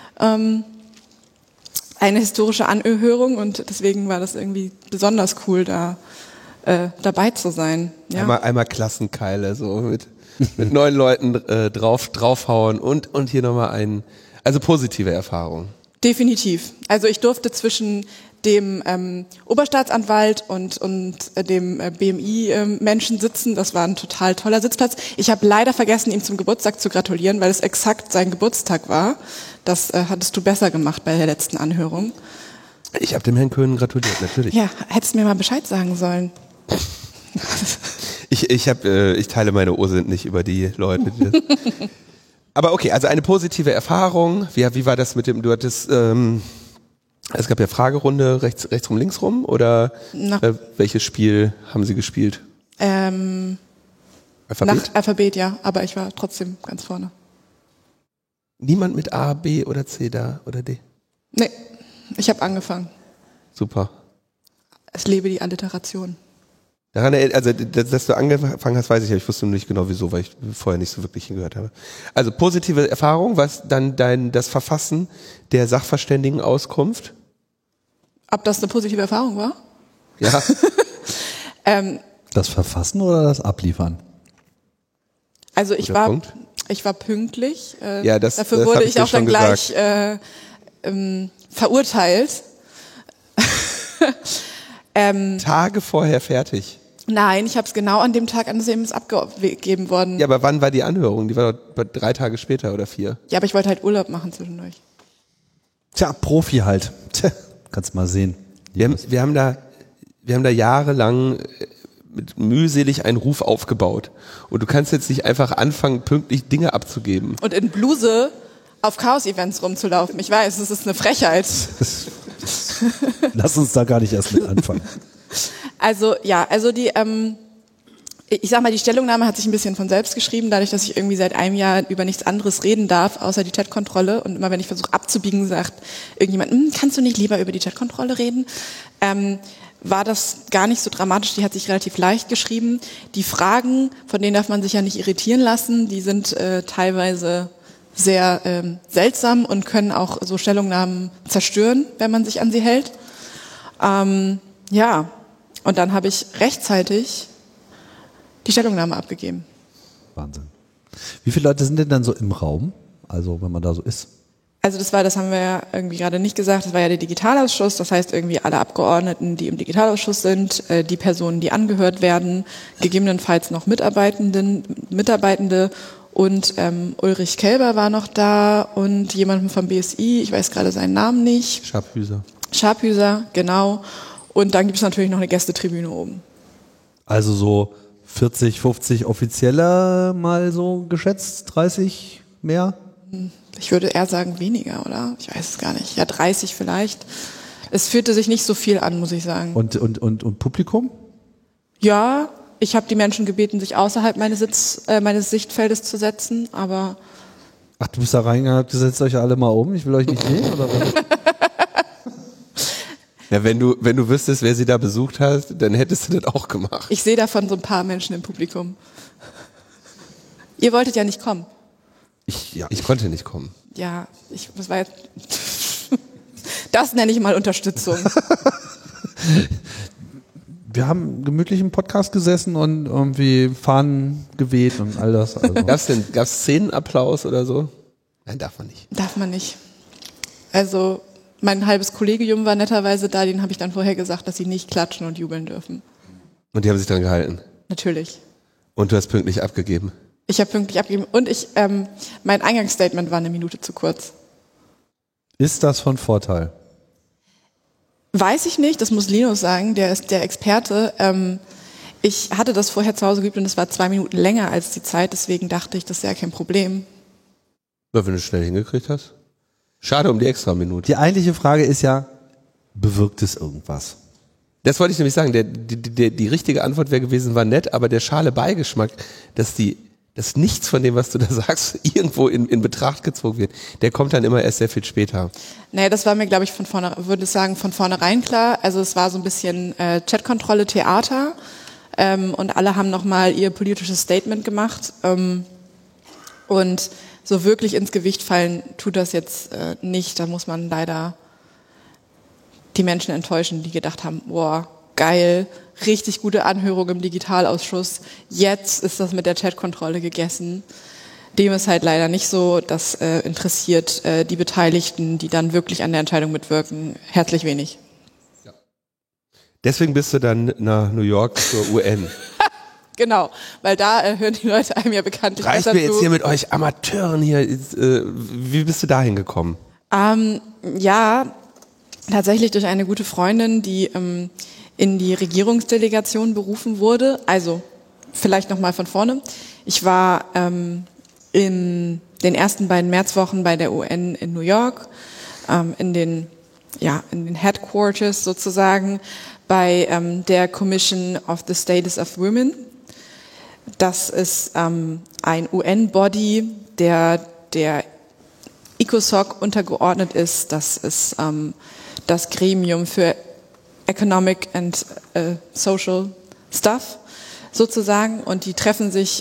Speaker 3: Eine historische Anhörung und deswegen war das irgendwie besonders cool, da dabei zu sein. Ja.
Speaker 2: Einmal Klassenkeile, so mit 9 Leuten draufhauen und hier nochmal also positive Erfahrung.
Speaker 3: Definitiv. Also ich durfte zwischen dem Oberstaatsanwalt und dem BMI-Menschen sitzen. Das war ein total toller Sitzplatz. Ich habe leider vergessen, ihm zum Geburtstag zu gratulieren, weil es exakt sein Geburtstag war. Das hattest du besser gemacht bei der letzten Anhörung.
Speaker 2: Ich habe dem Herrn Köhn gratuliert, natürlich.
Speaker 3: Ja, hättest du mir mal Bescheid sagen sollen.
Speaker 2: Ich teile meine Ursind nicht über die Leute. Aber okay, also eine positive Erfahrung. Wie war das mit dem, du hattest... Es gab ja Fragerunde rechts rum, links rum oder welches Spiel haben Sie gespielt?
Speaker 3: Alphabet? Nach Alphabet, ja, aber ich war trotzdem ganz vorne.
Speaker 2: Niemand mit A, B oder C da oder D?
Speaker 3: Nee, ich habe angefangen.
Speaker 2: Super.
Speaker 3: Es lebe die Alliteration.
Speaker 2: Daran, also, dass du angefangen hast, weiß ich ja. Ich wusste nur nicht genau wieso, weil ich vorher nicht so wirklich hingehört habe. Also positive Erfahrung, was dann das Verfassen der Sachverständigenauskunft?
Speaker 3: Ob das eine positive Erfahrung war?
Speaker 2: Ja.
Speaker 1: Das Verfassen oder das Abliefern?
Speaker 3: Also ich war pünktlich.
Speaker 2: Ja,
Speaker 3: dafür wurde ich auch dann gleich verurteilt.
Speaker 2: Tage vorher fertig?
Speaker 3: Nein, ich habe es genau an dem Tag, an dem es abgegeben worden.
Speaker 2: Ja, aber wann war die Anhörung? Die war doch 3 Tage später oder 4.
Speaker 3: Ja, aber ich wollte halt Urlaub machen zwischendurch.
Speaker 1: Tja, Profi halt. Tja, kannst mal sehen.
Speaker 2: Wir haben da jahrelang mühselig einen Ruf aufgebaut. Und du kannst jetzt nicht einfach anfangen, pünktlich Dinge abzugeben.
Speaker 3: Und in Bluse auf Chaos-Events rumzulaufen. Ich weiß, das ist eine Frechheit.
Speaker 1: Lass uns da gar nicht erst mit anfangen.
Speaker 3: Also ja, also die Ich sag mal, die Stellungnahme hat sich ein bisschen von selbst geschrieben, dadurch, dass ich irgendwie seit einem Jahr über nichts anderes reden darf, außer die Chatkontrolle. Und immer wenn ich versuche abzubiegen, sagt irgendjemand, kannst du nicht lieber über die Chatkontrolle reden? War das gar nicht so dramatisch, die hat sich relativ leicht geschrieben. Die Fragen, von denen darf man sich ja nicht irritieren lassen, die sind teilweise sehr seltsam und können auch so Stellungnahmen zerstören, wenn man sich an sie hält. Ja, und dann habe ich rechtzeitig die Stellungnahme abgegeben.
Speaker 1: Wahnsinn. Wie viele Leute sind denn dann so im Raum? Also wenn man da so ist?
Speaker 3: Also das haben wir ja irgendwie gerade nicht gesagt, das war ja der Digitalausschuss, das heißt irgendwie alle Abgeordneten, die im Digitalausschuss sind, die Personen, die angehört werden, gegebenenfalls noch Mitarbeitende und Ulrich Kelber war noch da und jemandem vom BSI, ich weiß gerade seinen Namen nicht. Scharphüser, genau. Und dann gibt es natürlich noch eine Gästetribüne oben.
Speaker 1: Also so 40, 50 Offizielle mal so geschätzt, 30 mehr?
Speaker 3: Ich würde eher sagen weniger, oder? Ich weiß es gar nicht. Ja, 30 vielleicht. Es fühlte sich nicht so viel an, muss ich sagen.
Speaker 1: Und Publikum?
Speaker 3: Ja, ich habe die Menschen gebeten, sich außerhalb meines Sichtfeldes zu setzen, aber...
Speaker 1: Ach, du bist da reingegangen, habt ihr setzt euch alle mal um, ich will euch nicht sehen, oder was?
Speaker 2: Ja, wenn du wüsstest, wer sie da besucht hat, dann hättest du das auch gemacht.
Speaker 3: Ich sehe davon so ein paar Menschen im Publikum. Ihr wolltet ja nicht kommen.
Speaker 2: Ich konnte nicht kommen.
Speaker 3: Ja, das nenne ich mal Unterstützung.
Speaker 1: Wir haben gemütlich im Podcast gesessen und irgendwie Fahnen geweht und all das. Also.
Speaker 2: Gab's Szenenapplaus oder so? Nein, darf man nicht.
Speaker 3: Darf man nicht. Also mein halbes Kollegium war netterweise da, denen habe ich dann vorher gesagt, dass sie nicht klatschen und jubeln dürfen.
Speaker 2: Und die haben sich dran gehalten?
Speaker 3: Natürlich.
Speaker 2: Und du hast pünktlich abgegeben?
Speaker 3: Ich habe pünktlich abgegeben und mein Eingangsstatement war eine Minute zu kurz.
Speaker 1: Ist das von Vorteil?
Speaker 3: Weiß ich nicht, das muss Linus sagen, der ist der Experte. Ich hatte das vorher zu Hause geübt und es war 2 Minuten länger als die Zeit, deswegen dachte ich, das ist ja kein Problem.
Speaker 2: Ja, wenn du es schnell hingekriegt hast. Schade um die extra Minute.
Speaker 1: Die eigentliche Frage ist ja, bewirkt es irgendwas?
Speaker 2: Das wollte ich nämlich sagen. Die richtige Antwort wäre gewesen, war nett, aber der schale Beigeschmack, dass nichts von dem, was du da sagst, irgendwo in Betracht gezogen wird, der kommt dann immer erst sehr viel später.
Speaker 3: Naja, das war mir, glaube ich, von vornherein klar. Also es war so ein bisschen Chatkontrolle, Theater und alle haben nochmal ihr politisches Statement gemacht und so wirklich ins Gewicht fallen tut das jetzt nicht. Da muss man leider die Menschen enttäuschen, die gedacht haben, boah, geil, richtig gute Anhörung im Digitalausschuss. Jetzt ist das mit der Chatkontrolle gegessen. Dem ist halt leider nicht so. Das interessiert die Beteiligten, die dann wirklich an der Entscheidung mitwirken, herzlich wenig.
Speaker 2: Ja. Deswegen bist du dann nach New York zur UN.
Speaker 3: Genau, weil da hören die Leute einem ja bekanntlich
Speaker 2: besser zu. Reicht mir jetzt hier mit euch Amateuren hier. Wie bist du dahin gekommen?
Speaker 3: Ja, tatsächlich durch eine gute Freundin, die in die Regierungsdelegation berufen wurde. Also vielleicht nochmal von vorne. Ich war in den ersten beiden Märzwochen bei der UN in New York, in den Headquarters sozusagen, bei der Commission of the Status of Women. Das ist ein UN-Body, der ECOSOC untergeordnet ist. Das ist das Gremium für Economic and Social Stuff sozusagen und die treffen sich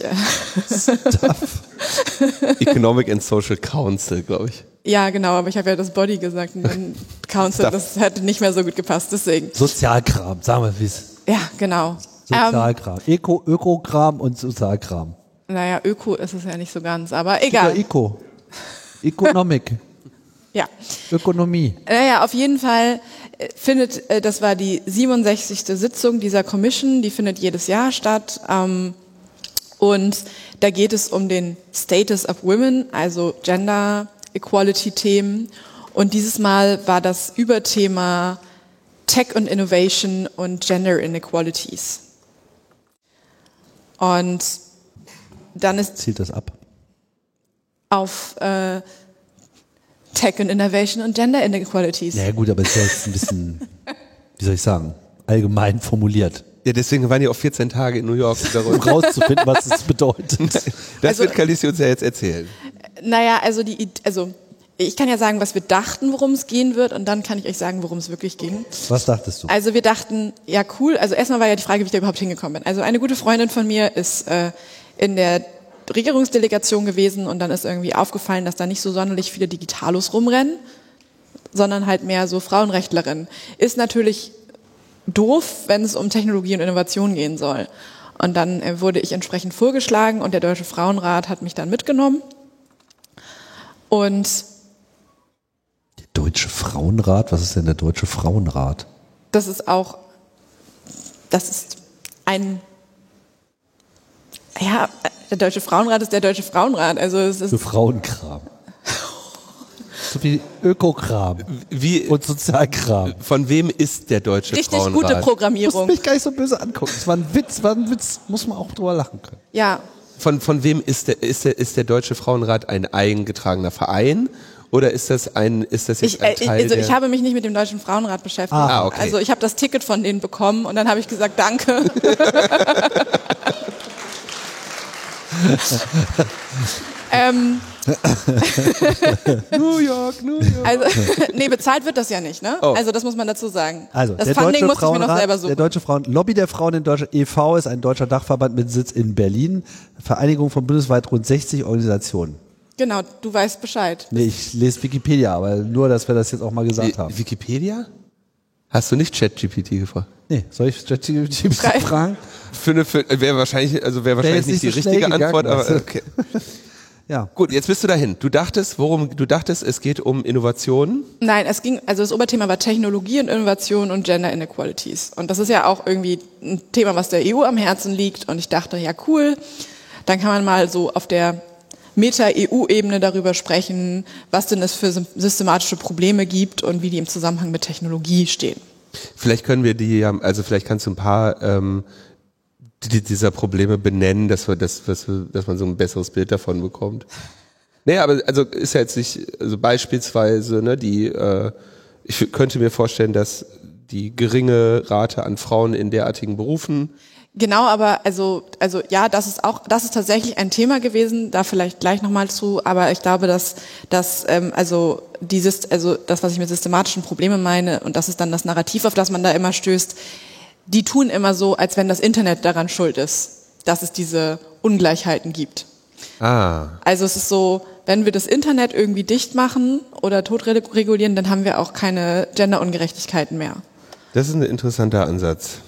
Speaker 2: Economic and Social Council, glaube ich.
Speaker 3: Ja, genau, aber ich habe ja das Body gesagt und dann Council, das hätte nicht mehr so gut gepasst, deswegen.
Speaker 1: Sozialkram, sagen wir wie's.
Speaker 3: Ja, genau.
Speaker 1: Sozialkram. Ökokram und Sozialkram.
Speaker 3: Naja, Öko ist es ja nicht so ganz, aber egal.
Speaker 1: Ja, Economic.
Speaker 3: Ja.
Speaker 1: Ökonomie.
Speaker 3: Naja, auf jeden Fall das war die 67. Sitzung dieser Commission, die findet jedes Jahr statt. Und da geht es um den Status of Women, also Gender Equality Themen. Und dieses Mal war das Überthema Tech und Innovation und Gender Inequalities. Und dann
Speaker 1: zielt das ab?
Speaker 3: Auf Tech und Innovation und Gender Inequalities.
Speaker 1: Ja gut, aber es ist ja jetzt ein bisschen, wie soll ich sagen, allgemein formuliert.
Speaker 2: Ja, deswegen waren die auch 14 Tage in New York,
Speaker 1: um rauszufinden, was es bedeutet.
Speaker 2: Das wird Kalisi uns ja jetzt erzählen.
Speaker 3: Naja, also ich kann ja sagen, was wir dachten, worum es gehen wird, und dann kann ich euch sagen, worum es wirklich ging.
Speaker 1: Was dachtest du?
Speaker 3: Also wir dachten, ja cool, also erstmal war ja die Frage, wie ich da überhaupt hingekommen bin. Also eine gute Freundin von mir ist in der Regierungsdelegation gewesen und dann ist irgendwie aufgefallen, dass da nicht so sonderlich viele Digitalos rumrennen, sondern halt mehr so Frauenrechtlerinnen. Ist natürlich doof, wenn es um Technologie und Innovation gehen soll. Und dann wurde ich entsprechend vorgeschlagen und der Deutsche Frauenrat hat mich dann mitgenommen. Und
Speaker 1: der Deutsche Frauenrat? Was ist denn der Deutsche Frauenrat?
Speaker 3: das ist ein, ja, der Deutsche Frauenrat ist der Deutsche Frauenrat. Also es ist
Speaker 1: für Frauenkram. So wie Ökokram und Sozialkram.
Speaker 2: Von wem ist der Deutsche
Speaker 3: richtig
Speaker 2: Frauenrat?
Speaker 3: gute Programmierung.
Speaker 1: Du musst mich gar nicht so böse angucken. Es war ein Witz, muss man auch drüber lachen können.
Speaker 3: Ja.
Speaker 2: Von wem ist der Deutsche Frauenrat ein eingetragener Verein? Oder ist das jetzt ein Teil
Speaker 3: also ich habe mich nicht mit dem Deutschen Frauenrat beschäftigt.
Speaker 2: Okay.
Speaker 3: Also ich habe das Ticket von denen bekommen und dann habe ich gesagt, danke.
Speaker 2: New York.
Speaker 3: Also, nee, bezahlt wird das ja nicht, ne?
Speaker 2: Oh.
Speaker 3: Also das muss man dazu sagen.
Speaker 1: Also,
Speaker 3: das
Speaker 1: der
Speaker 3: Funding
Speaker 1: Deutsche
Speaker 3: musste ich mir noch
Speaker 1: Frauenrat,
Speaker 3: selber suchen.
Speaker 1: der Deutsche Lobby der Frauen in Deutschland e.V. ist ein deutscher Dachverband mit Sitz in Berlin. Vereinigung von bundesweit rund 60 Organisationen.
Speaker 3: Genau, du weißt Bescheid.
Speaker 1: Nee, ich lese Wikipedia, aber nur, dass wir das jetzt auch mal gesagt haben.
Speaker 2: Wikipedia? Hast du nicht ChatGPT gefragt?
Speaker 1: Nee, soll ich ChatGPT fragen?
Speaker 2: Wäre wahrscheinlich nicht die
Speaker 1: so
Speaker 2: richtige Antwort, aber okay.
Speaker 1: Ja.
Speaker 2: Gut, jetzt bist du dahin. Du dachtest, es geht um Innovationen?
Speaker 3: Nein, das Oberthema war Technologie und Innovation und Gender Inequalities. Und das ist ja auch irgendwie ein Thema, was der EU am Herzen liegt. Und ich dachte, ja cool, dann kann man mal so auf der Meta-EU-Ebene darüber sprechen, was denn es für systematische Probleme gibt und wie die im Zusammenhang mit Technologie stehen.
Speaker 2: Vielleicht können wir vielleicht kannst du ein paar dieser Probleme benennen, dass man so ein besseres Bild davon bekommt. Naja, aber also ist ja jetzt nicht, also beispielsweise, ne, ich könnte mir vorstellen, dass die geringe Rate an Frauen in derartigen Berufen.
Speaker 3: Genau, aber also ja, das ist tatsächlich ein Thema gewesen, da vielleicht gleich nochmal zu, aber ich glaube, dass das, was ich mit systematischen Problemen meine, und das ist dann das Narrativ, auf das man da immer stößt, die tun immer so, als wenn das Internet daran schuld ist, dass es diese Ungleichheiten gibt. Also es ist so, wenn wir das Internet irgendwie dicht machen oder totregulieren, dann haben wir auch keine Genderungerechtigkeiten mehr.
Speaker 2: Das ist ein interessanter Ansatz.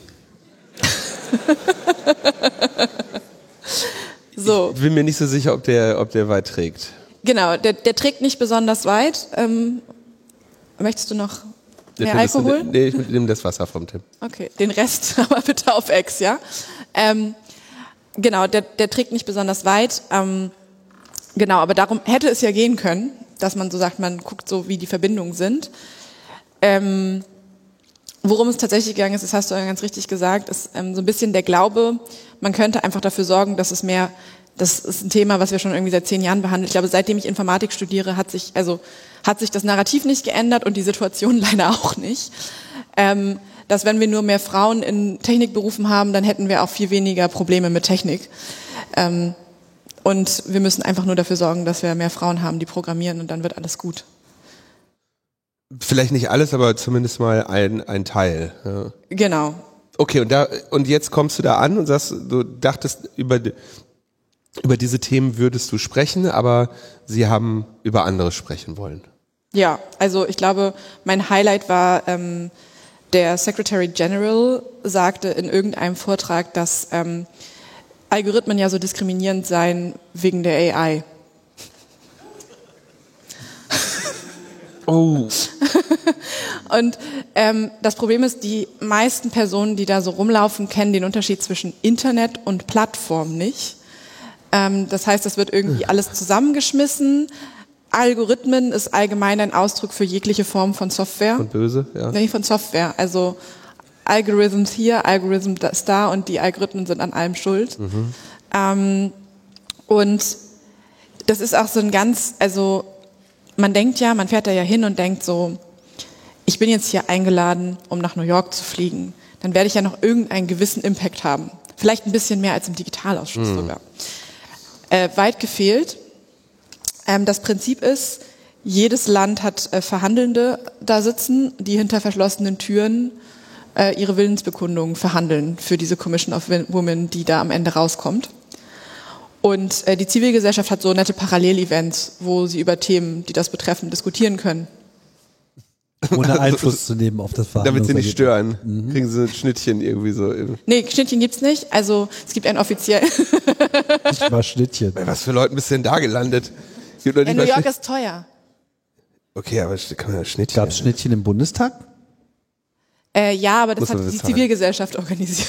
Speaker 3: So.
Speaker 2: Ich bin mir nicht so sicher, ob der weit trägt.
Speaker 3: Genau, der trägt nicht besonders weit. Möchtest du noch mehr Alkohol?
Speaker 2: Nee, ich nehme das Wasser vom Tim.
Speaker 3: Okay, den Rest aber bitte auf Ex, ja? Genau, der trägt nicht besonders weit. Genau, aber darum hätte es ja gehen können, dass man so sagt, man guckt so, wie die Verbindungen sind. Worum es tatsächlich gegangen ist, das hast du ganz richtig gesagt, ist so ein bisschen der Glaube, man könnte einfach dafür sorgen, dass es mehr, das ist ein Thema, was wir schon irgendwie seit 10 Jahren behandeln. Ich glaube, seitdem ich Informatik studiere, hat sich das Narrativ nicht geändert und die Situation leider auch nicht. Dass wenn wir nur mehr Frauen in Technikberufen haben, dann hätten wir auch viel weniger Probleme mit Technik. Und wir müssen einfach nur dafür sorgen, dass wir mehr Frauen haben, die programmieren, und dann wird alles gut.
Speaker 2: Vielleicht nicht alles, aber zumindest mal ein Teil. Ja.
Speaker 3: Genau.
Speaker 2: Okay, und jetzt kommst du da an und sagst, du dachtest, über diese Themen würdest du sprechen, aber sie haben über anderes sprechen wollen.
Speaker 3: Ja, also ich glaube, mein Highlight war, der Secretary General sagte in irgendeinem Vortrag, dass Algorithmen ja so diskriminierend seien wegen der AI.
Speaker 2: Oh.
Speaker 3: Und das Problem ist, die meisten Personen, die da so rumlaufen, kennen den Unterschied zwischen Internet und Plattform nicht. Das heißt, das wird irgendwie alles zusammengeschmissen. Algorithmen ist allgemein ein Ausdruck für jegliche Form von Software.
Speaker 2: Von böse, ja.
Speaker 3: Nee, von Software. Also Algorithms hier, Algorithms da, und die Algorithmen sind an allem schuld. Und das ist auch so ein ganz, also man fährt da ja hin und denkt so, ich bin jetzt hier eingeladen, um nach New York zu fliegen. dann werde ich ja noch irgendeinen gewissen Impact haben. Vielleicht ein bisschen mehr als im Digitalausschuss sogar. Weit gefehlt. Das Prinzip ist, jedes Land hat Verhandelnde da sitzen, die hinter verschlossenen Türen ihre Willensbekundungen verhandeln für diese Commission of Women, die da am Ende rauskommt. Und die Zivilgesellschaft hat so nette Parallelevents, wo sie über Themen, die das betreffen, diskutieren können.
Speaker 1: Ohne Einfluss zu nehmen auf das Verhandlungsergebnis.
Speaker 2: Damit sie nicht stören. Kriegen sie ein Schnittchen irgendwie so.
Speaker 3: Nee, Schnittchen gibt's nicht. Also es gibt ein offiziell...
Speaker 1: Nicht mal Schnittchen.
Speaker 2: Bei was für Leuten bist du denn da gelandet?
Speaker 3: New York ist teuer.
Speaker 2: Okay, aber kann man ja Schnittchen...
Speaker 1: Gab es Schnittchen im Bundestag?
Speaker 3: Ja, aber das
Speaker 2: Muss man
Speaker 3: hat die
Speaker 2: bezahlen.
Speaker 3: Zivilgesellschaft organisiert.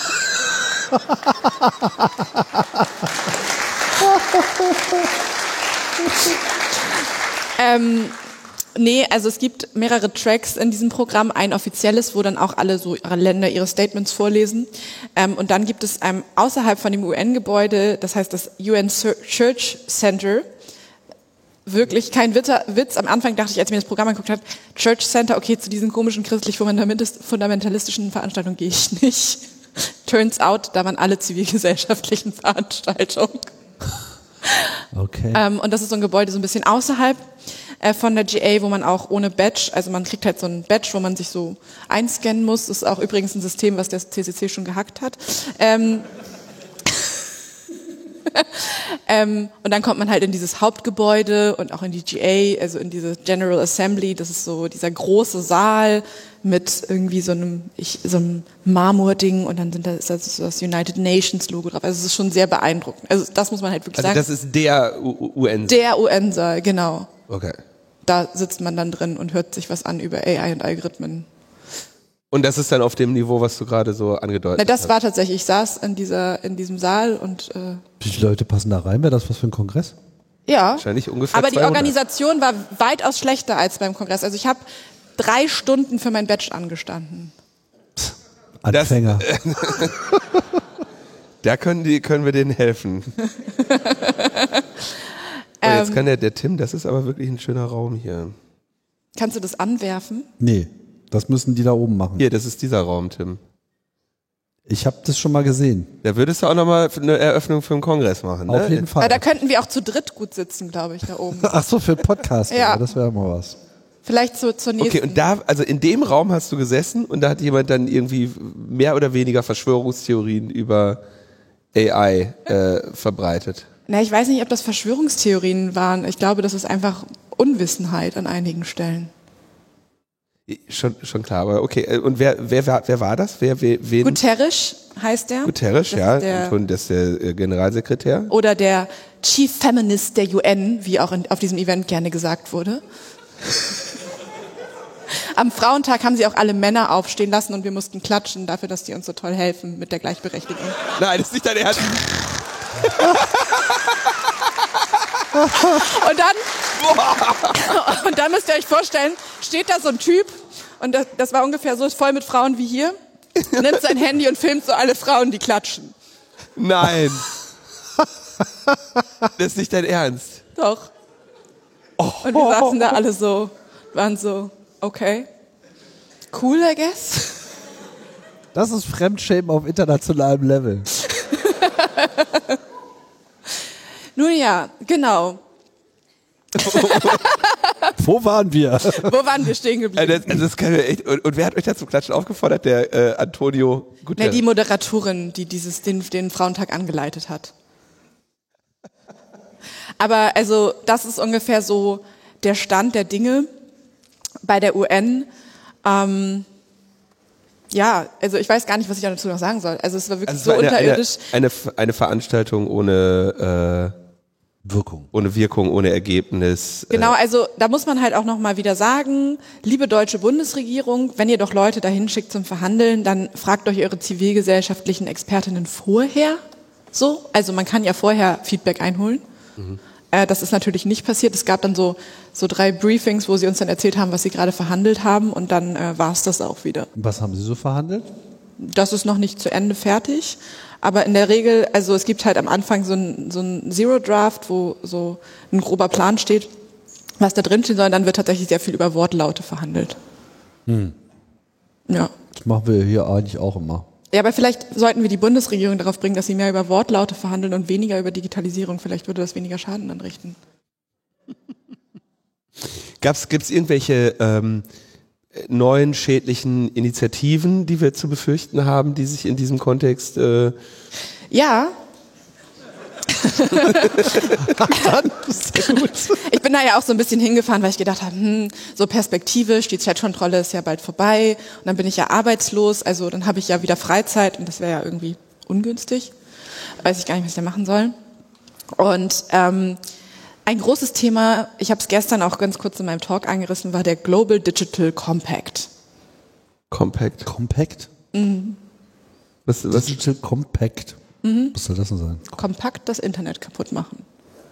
Speaker 3: Nee, also es gibt mehrere Tracks in diesem Programm, ein offizielles, wo dann auch alle so ihre Länder ihre Statements vorlesen. Und dann gibt es außerhalb von dem UN-Gebäude, das heißt das UN Church Center, wirklich kein Witz, am Anfang dachte ich, als ich mir das Programm angeguckt habe, Church Center, okay, zu diesen komischen christlich-fundamentalistischen Veranstaltungen gehe ich nicht. Turns out, da waren alle zivilgesellschaftlichen Veranstaltungen.
Speaker 1: Okay.
Speaker 3: Und das ist so ein Gebäude so ein bisschen außerhalb von der GA, wo man auch ohne Badge, also man kriegt halt so ein Badge, wo man sich so einscannen muss. Das ist auch übrigens ein System, was der CCC schon gehackt hat. Und dann kommt man halt in dieses Hauptgebäude und auch in die GA, also in diese General Assembly. Das ist so dieser große Saal mit irgendwie so einem Marmording und dann ist das United Nations Logo drauf. Also es ist schon sehr beeindruckend. Also das muss man halt wirklich sagen.
Speaker 2: Das ist der UN-Saal?
Speaker 3: Der UN-Saal, genau.
Speaker 2: Okay.
Speaker 3: Da sitzt man dann drin und hört sich was an über AI und Algorithmen.
Speaker 2: Und das ist dann auf dem Niveau, was du gerade so angedeutet hast?
Speaker 3: Das war tatsächlich, ich saß in diesem Saal und...
Speaker 1: Wie viele Leute passen da rein? Wäre das was für ein Kongress?
Speaker 3: Ja,
Speaker 2: wahrscheinlich ungefähr
Speaker 3: aber die
Speaker 2: 200.
Speaker 3: Organisation war weitaus schlechter als beim Kongress. Also ich habe 3 Stunden für mein Badge angestanden.
Speaker 1: Anfänger.
Speaker 2: Da können wir denen helfen. Jetzt kann der Tim, das ist aber wirklich ein schöner Raum hier.
Speaker 3: Kannst du das anwerfen?
Speaker 1: Nee, das müssen die da oben machen.
Speaker 2: Hier, das ist dieser Raum, Tim.
Speaker 1: Ich habe das schon mal gesehen.
Speaker 2: Da würdest du auch nochmal eine Eröffnung für den Kongress machen, ne?
Speaker 1: Auf jeden Fall.
Speaker 3: Da könnten wir auch zu dritt gut sitzen, glaube ich, da oben.
Speaker 1: Ach so, für den Podcast.
Speaker 3: Ja.
Speaker 1: Das wäre mal was.
Speaker 3: Vielleicht zur nächsten.
Speaker 2: Okay, und da, also in dem Raum hast du gesessen und da hat jemand dann irgendwie mehr oder weniger Verschwörungstheorien über AI verbreitet.
Speaker 3: Na, ich weiß nicht, ob das Verschwörungstheorien waren. Ich glaube, das ist einfach Unwissenheit an einigen Stellen.
Speaker 2: Schon klar, aber okay. Und wer war das? Wen?
Speaker 3: Guterres heißt der.
Speaker 2: Guterres,
Speaker 3: das
Speaker 2: ja. Das ist der Generalsekretär.
Speaker 3: Oder der Chief Feminist der UN, wie auch auf diesem Event gerne gesagt wurde. Am Frauentag haben sie auch alle Männer aufstehen lassen und wir mussten klatschen dafür, dass die uns so toll helfen mit der Gleichberechtigung.
Speaker 2: Nein, das ist nicht dein Ernst.
Speaker 3: Und dann müsst ihr euch vorstellen, steht da so ein Typ und das war ungefähr so voll mit Frauen wie hier, nimmt sein Handy und filmt so alle Frauen, die klatschen.
Speaker 2: Nein. Das ist nicht dein Ernst.
Speaker 3: Doch. Und wir saßen da alle so, waren so, okay, cool, I guess.
Speaker 1: Das ist Fremdschämen auf internationalem Level.
Speaker 3: Nun ja, genau.
Speaker 1: Wo waren wir?
Speaker 3: Wo waren wir stehen geblieben?
Speaker 2: Das kann ja echt. Und wer hat euch da zum Klatschen aufgefordert? Der Antonio Guterres.
Speaker 3: Die Moderatorin, die den Frauentag angeleitet hat. Aber also das ist ungefähr so der Stand der Dinge bei der UN. Ja, also ich weiß gar nicht, was ich dazu noch sagen soll. Also es war wirklich so unterirdisch.
Speaker 2: Eine Veranstaltung ohne
Speaker 1: Wirkung.
Speaker 2: Ohne Wirkung, ohne Ergebnis.
Speaker 3: Genau, also da muss man halt auch nochmal wieder sagen, liebe deutsche Bundesregierung, wenn ihr doch Leute dahin schickt zum Verhandeln, dann fragt euch eure zivilgesellschaftlichen Expertinnen vorher. So, also man kann ja vorher Feedback einholen. Mhm. Das ist natürlich nicht passiert. Es gab dann so 3 Briefings, wo sie uns dann erzählt haben, was sie gerade verhandelt haben und dann war es das auch wieder.
Speaker 1: Was haben sie so verhandelt?
Speaker 3: Das ist noch nicht zu Ende fertig. Aber in der Regel, also es gibt halt am Anfang so ein Zero-Draft, wo so ein grober Plan steht, was da drin stehen soll. Und dann wird tatsächlich sehr viel über Wortlaute verhandelt. Ja.
Speaker 1: Das machen wir hier eigentlich auch immer.
Speaker 3: Ja, aber vielleicht sollten wir die Bundesregierung darauf bringen, dass sie mehr über Wortlaute verhandeln und weniger über Digitalisierung. Vielleicht würde das weniger Schaden anrichten.
Speaker 2: Gibt's irgendwelche neuen schädlichen Initiativen, die wir zu befürchten haben, die sich in diesem Kontext
Speaker 3: Ja. Ich bin da ja auch so ein bisschen hingefahren, weil ich gedacht habe, so perspektivisch, die Chat-Kontrolle ist ja bald vorbei und dann bin ich ja arbeitslos, also dann habe ich ja wieder Freizeit und das wäre ja irgendwie ungünstig. Weiß ich gar nicht, was ich da machen soll. Und ein großes Thema, ich habe es gestern auch ganz kurz in meinem Talk angerissen, war der Global Digital Compact.
Speaker 2: Compact?
Speaker 1: Mhm. Was? Digital Compact. Mhm. Was soll das denn sein?
Speaker 3: Kompakt das Internet kaputt machen.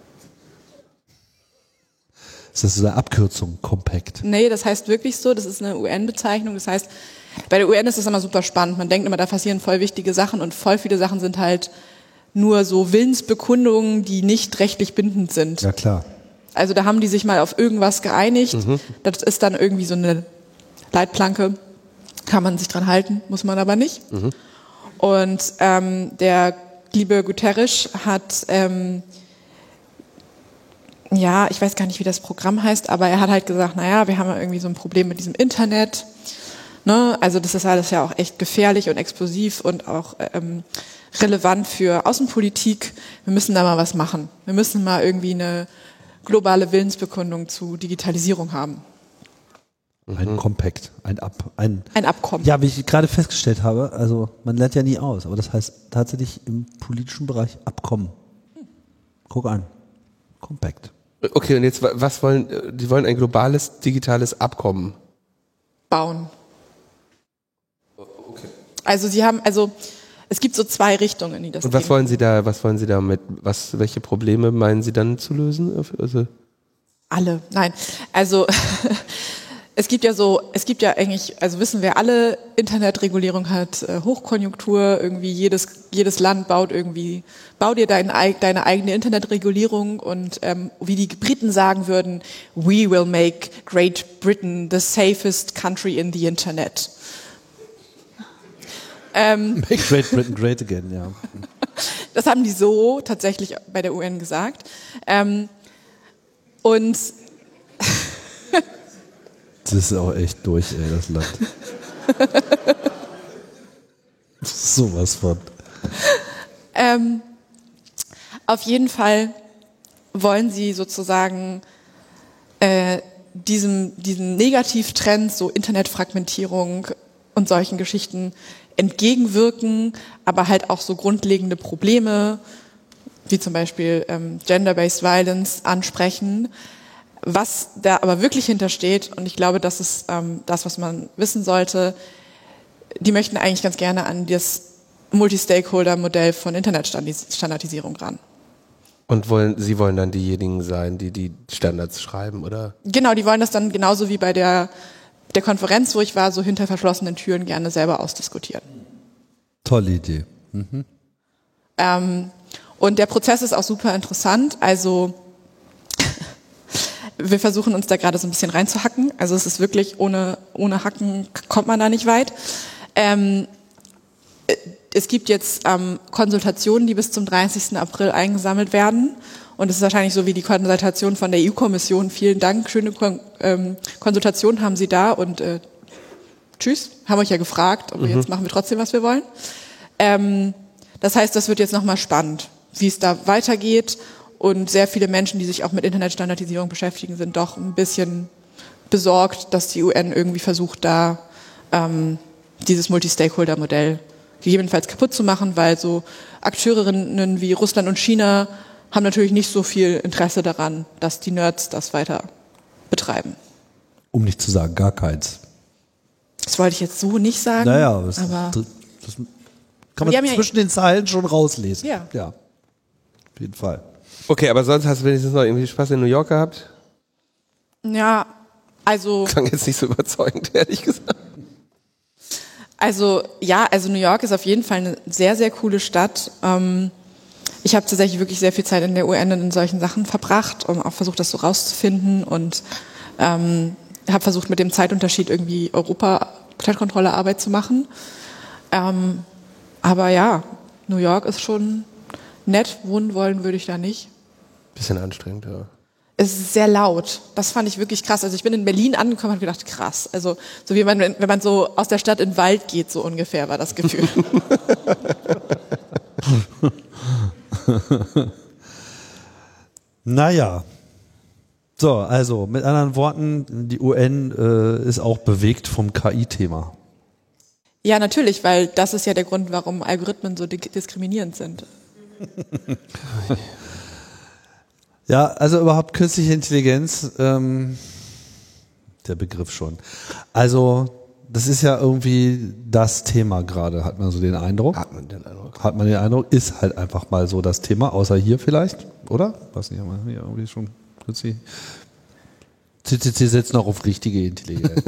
Speaker 1: Ist das so eine Abkürzung, Compact?
Speaker 3: Nee, das heißt wirklich so, das ist eine UN-Bezeichnung. Das heißt, bei der UN ist das immer super spannend. Man denkt immer, da passieren voll wichtige Sachen und voll viele Sachen sind halt nur so Willensbekundungen, die nicht rechtlich bindend sind.
Speaker 1: Ja, klar.
Speaker 3: Also da haben die sich mal auf irgendwas geeinigt. Mhm. Das ist dann irgendwie so eine Leitplanke. Kann man sich dran halten, muss man aber nicht. Mhm. Und der liebe Guterres hat, ja, ich weiß gar nicht, wie das Programm heißt, aber er hat halt gesagt, naja, wir haben ja irgendwie so ein Problem mit diesem Internet. Ne? Also das ist alles ja auch echt gefährlich und explosiv und auch relevant für Außenpolitik. Wir müssen da mal was machen. Wir müssen mal irgendwie eine globale Willensbekundung zu Digitalisierung haben.
Speaker 1: Ein Compact, ein
Speaker 3: Abkommen.
Speaker 1: Ja, wie ich gerade festgestellt habe, also man lernt ja nie aus, aber das heißt tatsächlich im politischen Bereich Abkommen. Guck an. Compact.
Speaker 2: Okay, und jetzt, was wollen, die wollen ein globales digitales Abkommen
Speaker 3: bauen.
Speaker 2: Okay.
Speaker 3: Also es gibt so zwei Richtungen, die das
Speaker 2: Und was wollen Sie da mit, welche Probleme meinen Sie dann zu lösen? Also
Speaker 3: alle, nein. Also es gibt ja eigentlich, also wissen wir alle, Internetregulierung hat Hochkonjunktur, irgendwie jedes Land baut dir deine eigene Internetregulierung und wie die Briten sagen würden, we will make Great Britain the safest country in the Internet.
Speaker 1: Make Great Britain great again, ja.
Speaker 3: Das haben die so tatsächlich bei der UN gesagt. Und
Speaker 1: das ist auch echt durch, das Land. Sowas von.
Speaker 3: Auf jeden Fall wollen sie sozusagen diesen Negativtrend, so Internetfragmentierung und solchen Geschichten entgegenwirken, aber halt auch so grundlegende Probleme, wie zum Beispiel Gender-Based Violence ansprechen. Was da aber wirklich hintersteht, und ich glaube, das ist das, was man wissen sollte, die möchten eigentlich ganz gerne an das Multi-Stakeholder-Modell von Internetstandardisierung ran.
Speaker 2: Und Sie wollen dann diejenigen sein, die die Standards schreiben, oder? Genau,
Speaker 3: die wollen das dann genauso wie bei der Konferenz, wo ich war, so hinter verschlossenen Türen gerne selber ausdiskutieren.
Speaker 1: Tolle Idee. Mhm.
Speaker 3: Und der Prozess ist auch super interessant. Also wir versuchen uns da gerade so ein bisschen reinzuhacken. Also es ist wirklich, ohne Hacken kommt man da nicht weit. Es gibt jetzt Konsultationen, die bis zum 30. April eingesammelt werden. Und es ist wahrscheinlich so wie die Konsultation von der EU-Kommission. Vielen Dank, schöne Konsultation haben Sie da und tschüss, haben euch ja gefragt, aber jetzt machen wir trotzdem, was wir wollen. Das heißt, das wird jetzt nochmal spannend, wie es da weitergeht. Und sehr viele Menschen, die sich auch mit Internetstandardisierung beschäftigen, sind doch ein bisschen besorgt, dass die UN irgendwie versucht, da dieses Multi-Stakeholder-Modell gegebenenfalls kaputt zu machen, weil so Akteurinnen wie Russland und China haben natürlich nicht so viel Interesse daran, dass die Nerds das weiter betreiben.
Speaker 1: Um nicht zu sagen, gar keins.
Speaker 3: Das wollte ich jetzt so nicht sagen.
Speaker 1: Naja,
Speaker 3: aber
Speaker 1: das kann man zwischen den Zeilen schon rauslesen. Ja. Auf jeden Fall.
Speaker 2: Okay, aber sonst hast du wenigstens noch irgendwie Spaß in New York gehabt?
Speaker 3: Ja, also...
Speaker 2: Klang jetzt nicht so überzeugend, ehrlich gesagt.
Speaker 3: Also New York ist auf jeden Fall eine sehr, sehr coole Stadt. Ich habe tatsächlich wirklich sehr viel Zeit in der UN und in solchen Sachen verbracht und auch versucht, das so rauszufinden und habe versucht, mit dem Zeitunterschied irgendwie Europa Kontaktkontrolle-Arbeit zu machen. Aber ja, New York ist schon nett, wohnen wollen würde ich da nicht.
Speaker 2: Bisschen anstrengend, ja.
Speaker 3: Es ist sehr laut. Das fand ich wirklich krass. Also ich bin in Berlin angekommen und habe gedacht, krass. Also so wie wenn man so aus der Stadt in den Wald geht, so ungefähr war das Gefühl.
Speaker 1: Naja. So, also mit anderen Worten, die UN ist auch bewegt vom KI-Thema.
Speaker 3: Ja, natürlich, weil das ist ja der Grund, warum Algorithmen so diskriminierend sind.
Speaker 1: Ja, also überhaupt künstliche Intelligenz, der Begriff schon. Also das ist ja irgendwie das Thema gerade, hat man so den Eindruck. Hat man den Eindruck, ist halt einfach mal so das Thema, außer hier vielleicht, oder? Weiß nicht, aber hier irgendwie schon künstlich. CCC setzt noch auf richtige Intelligenz.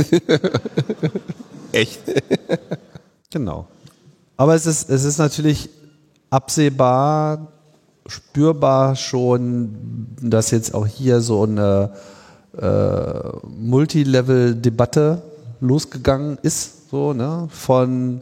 Speaker 2: Echt?
Speaker 1: Genau. Aber es ist natürlich absehbar, spürbar schon, dass jetzt auch hier so eine Multilevel-Debatte losgegangen ist, so, ne, von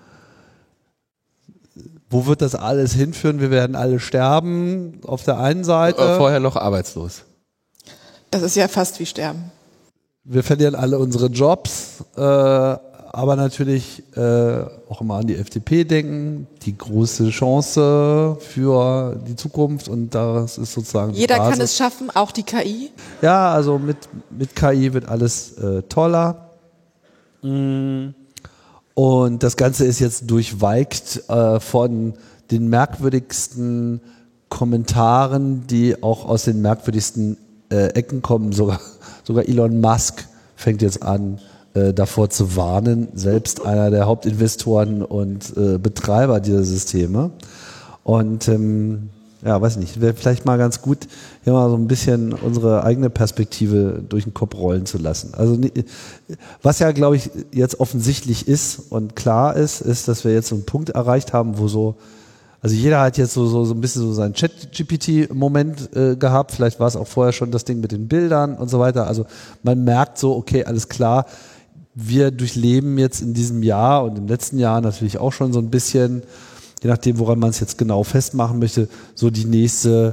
Speaker 1: wo wird das alles hinführen? Wir werden alle sterben auf der einen Seite.
Speaker 2: Vorher noch arbeitslos.
Speaker 3: Das ist ja fast wie sterben.
Speaker 1: Wir verlieren alle unsere Jobs, aber natürlich auch immer an die FDP denken, die große Chance für die Zukunft und das ist sozusagen
Speaker 3: jeder kann es schaffen, auch die KI?
Speaker 1: Ja, also mit KI wird alles toller. Und das Ganze ist jetzt durchwalkt von den merkwürdigsten Kommentaren, die auch aus den merkwürdigsten Ecken kommen. Sogar Elon Musk fängt jetzt an, davor zu warnen, selbst einer der Hauptinvestoren und Betreiber dieser Systeme. Und ja, weiß nicht, wäre vielleicht mal ganz gut, hier mal so ein bisschen unsere eigene Perspektive durch den Kopf rollen zu lassen. Also was ja, glaube ich, jetzt offensichtlich ist und klar ist, dass wir jetzt so einen Punkt erreicht haben, wo so, also jeder hat jetzt so ein bisschen so seinen Chat-GPT-Moment gehabt, vielleicht war es auch vorher schon das Ding mit den Bildern und so weiter. Also man merkt so, okay, alles klar, wir durchleben jetzt in diesem Jahr und im letzten Jahr natürlich auch schon so ein bisschen, je nachdem, woran man es jetzt genau festmachen möchte, so die nächste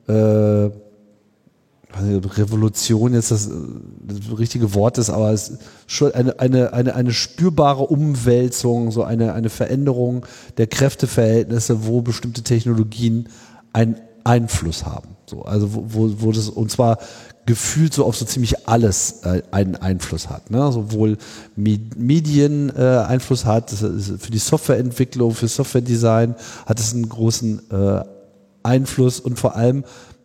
Speaker 1: Revolution, jetzt das richtige Wort ist, aber es ist schon eine spürbare Umwälzung, so eine Veränderung der Kräfteverhältnisse, wo bestimmte Technologien einen Einfluss haben. So, also wo das, und zwar gefühlt so auf so ziemlich alles einen Einfluss hat. Ne? Sowohl Medien Einfluss hat, für die Softwareentwicklung, für Softwaredesign hat es einen großen Einfluss und vor allem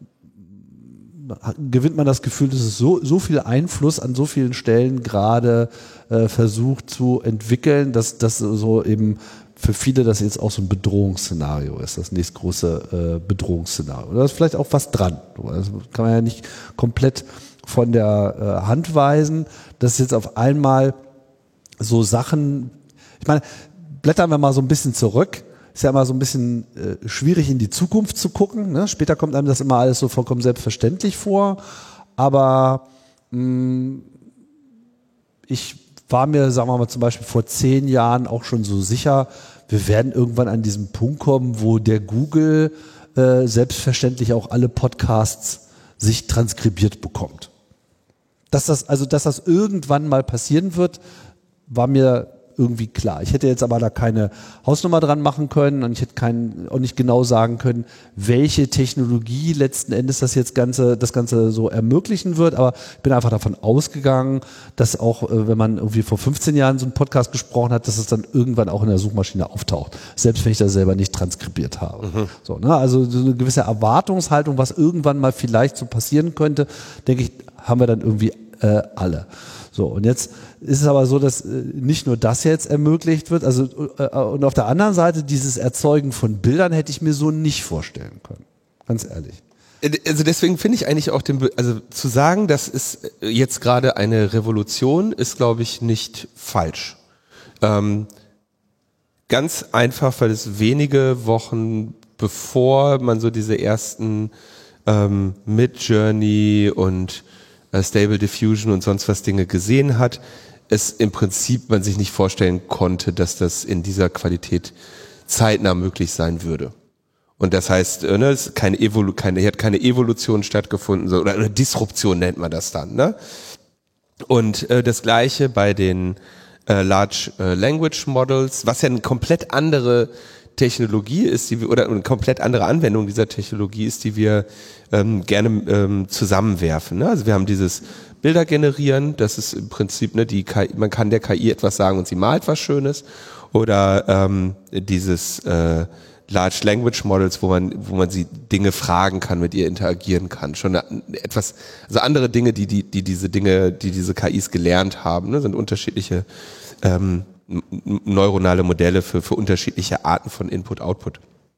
Speaker 1: gewinnt man das Gefühl, dass es so viel Einfluss an so vielen Stellen gerade versucht zu entwickeln, dass das so eben für viele das jetzt auch so ein Bedrohungsszenario ist, das nächstgroße Bedrohungsszenario. Da ist vielleicht auch was dran. Das kann man ja nicht komplett von der Hand weisen, dass jetzt auf einmal so Sachen, ich meine, blättern wir mal so ein bisschen zurück, ist ja immer so ein bisschen schwierig in die Zukunft zu gucken. Ne? Später kommt einem das immer alles so vollkommen selbstverständlich vor, aber ich war mir, sagen wir mal zum Beispiel vor 10 Jahren auch schon so sicher, wir werden irgendwann an diesen Punkt kommen, wo der Google selbstverständlich auch alle Podcasts sich transkribiert bekommt. Dass das irgendwann mal passieren wird, war mir irgendwie klar. Ich hätte jetzt aber da keine Hausnummer dran machen können und ich hätte auch nicht genau sagen können, welche Technologie letzten Endes das Ganze so ermöglichen wird, aber ich bin einfach davon ausgegangen, dass auch, wenn man irgendwie vor 15 Jahren so einen Podcast gesprochen hat, dass es dann irgendwann auch in der Suchmaschine auftaucht, selbst wenn ich das selber nicht transkribiert habe. So, ne? Also so eine gewisse Erwartungshaltung, was irgendwann mal vielleicht so passieren könnte, denke ich, haben wir dann irgendwie alle. So, und jetzt ist es aber so, dass nicht nur das jetzt ermöglicht wird, also und auf der anderen Seite dieses Erzeugen von Bildern hätte ich mir so nicht vorstellen können. Ganz ehrlich.
Speaker 2: Also deswegen finde ich eigentlich auch also zu sagen, das ist jetzt gerade eine Revolution, ist, glaube ich, nicht falsch. Ganz einfach, weil es wenige Wochen bevor man so diese ersten Midjourney und Stable Diffusion und sonst was Dinge gesehen hat, es im Prinzip man sich nicht vorstellen konnte, dass das in dieser Qualität zeitnah möglich sein würde. Und das heißt, es ist hier hat keine Evolution stattgefunden, so, oder Disruption nennt man das dann. Ne? Und das Gleiche bei den Large Language Models, was ja eine komplett andere Technologie ist, oder eine komplett andere Anwendung dieser Technologie ist, die wir gerne zusammenwerfen. Ne? Also wir haben dieses Bilder generieren, das ist im Prinzip, ne, die KI, man kann der KI etwas sagen und sie malt was Schönes, oder dieses Large Language Models, wo man sie Dinge fragen kann, mit ihr interagieren kann. Schon etwas, also andere Dinge, die diese KIs gelernt haben, ne, sind unterschiedliche neuronale Modelle für unterschiedliche Arten von Input-Output.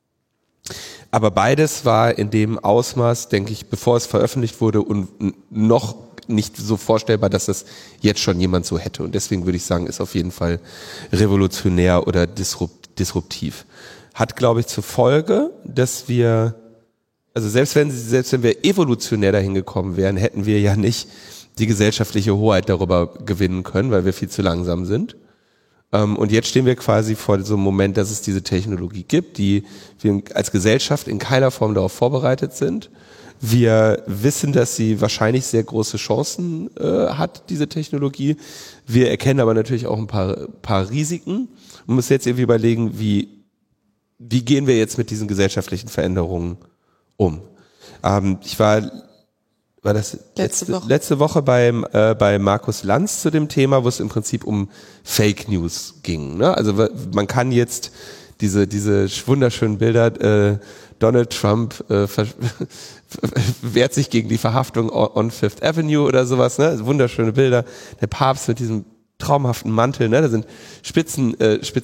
Speaker 2: Aber beides war in dem Ausmaß, denke ich, bevor es veröffentlicht wurde und noch nicht so vorstellbar, dass das jetzt schon jemand so hätte. Und deswegen würde ich sagen, ist auf jeden Fall revolutionär oder disruptiv. Hat, glaube ich, zur Folge, dass wir, also selbst wenn wir evolutionär dahin gekommen wären, hätten wir ja nicht die gesellschaftliche Hoheit darüber gewinnen können, weil wir viel zu langsam sind. Und jetzt stehen wir quasi vor so einem Moment, dass es diese Technologie gibt, die wir als Gesellschaft in keiner Form darauf vorbereitet sind. Wir wissen, dass sie wahrscheinlich sehr große Chancen hat, diese Technologie. Wir erkennen aber natürlich auch ein paar Risiken und müssen jetzt irgendwie überlegen, wie gehen wir jetzt mit diesen gesellschaftlichen Veränderungen um. Ich war das letzte Woche bei Markus Lanz zu dem Thema, wo es im Prinzip um Fake News ging. Ne? Also man kann jetzt diese wunderschönen Bilder, Donald Trump wehrt sich gegen die Verhaftung on Fifth Avenue oder sowas, ne? Also wunderschöne Bilder. Der Papst mit diesem traumhaften Mantel, ne? Da sind spitzen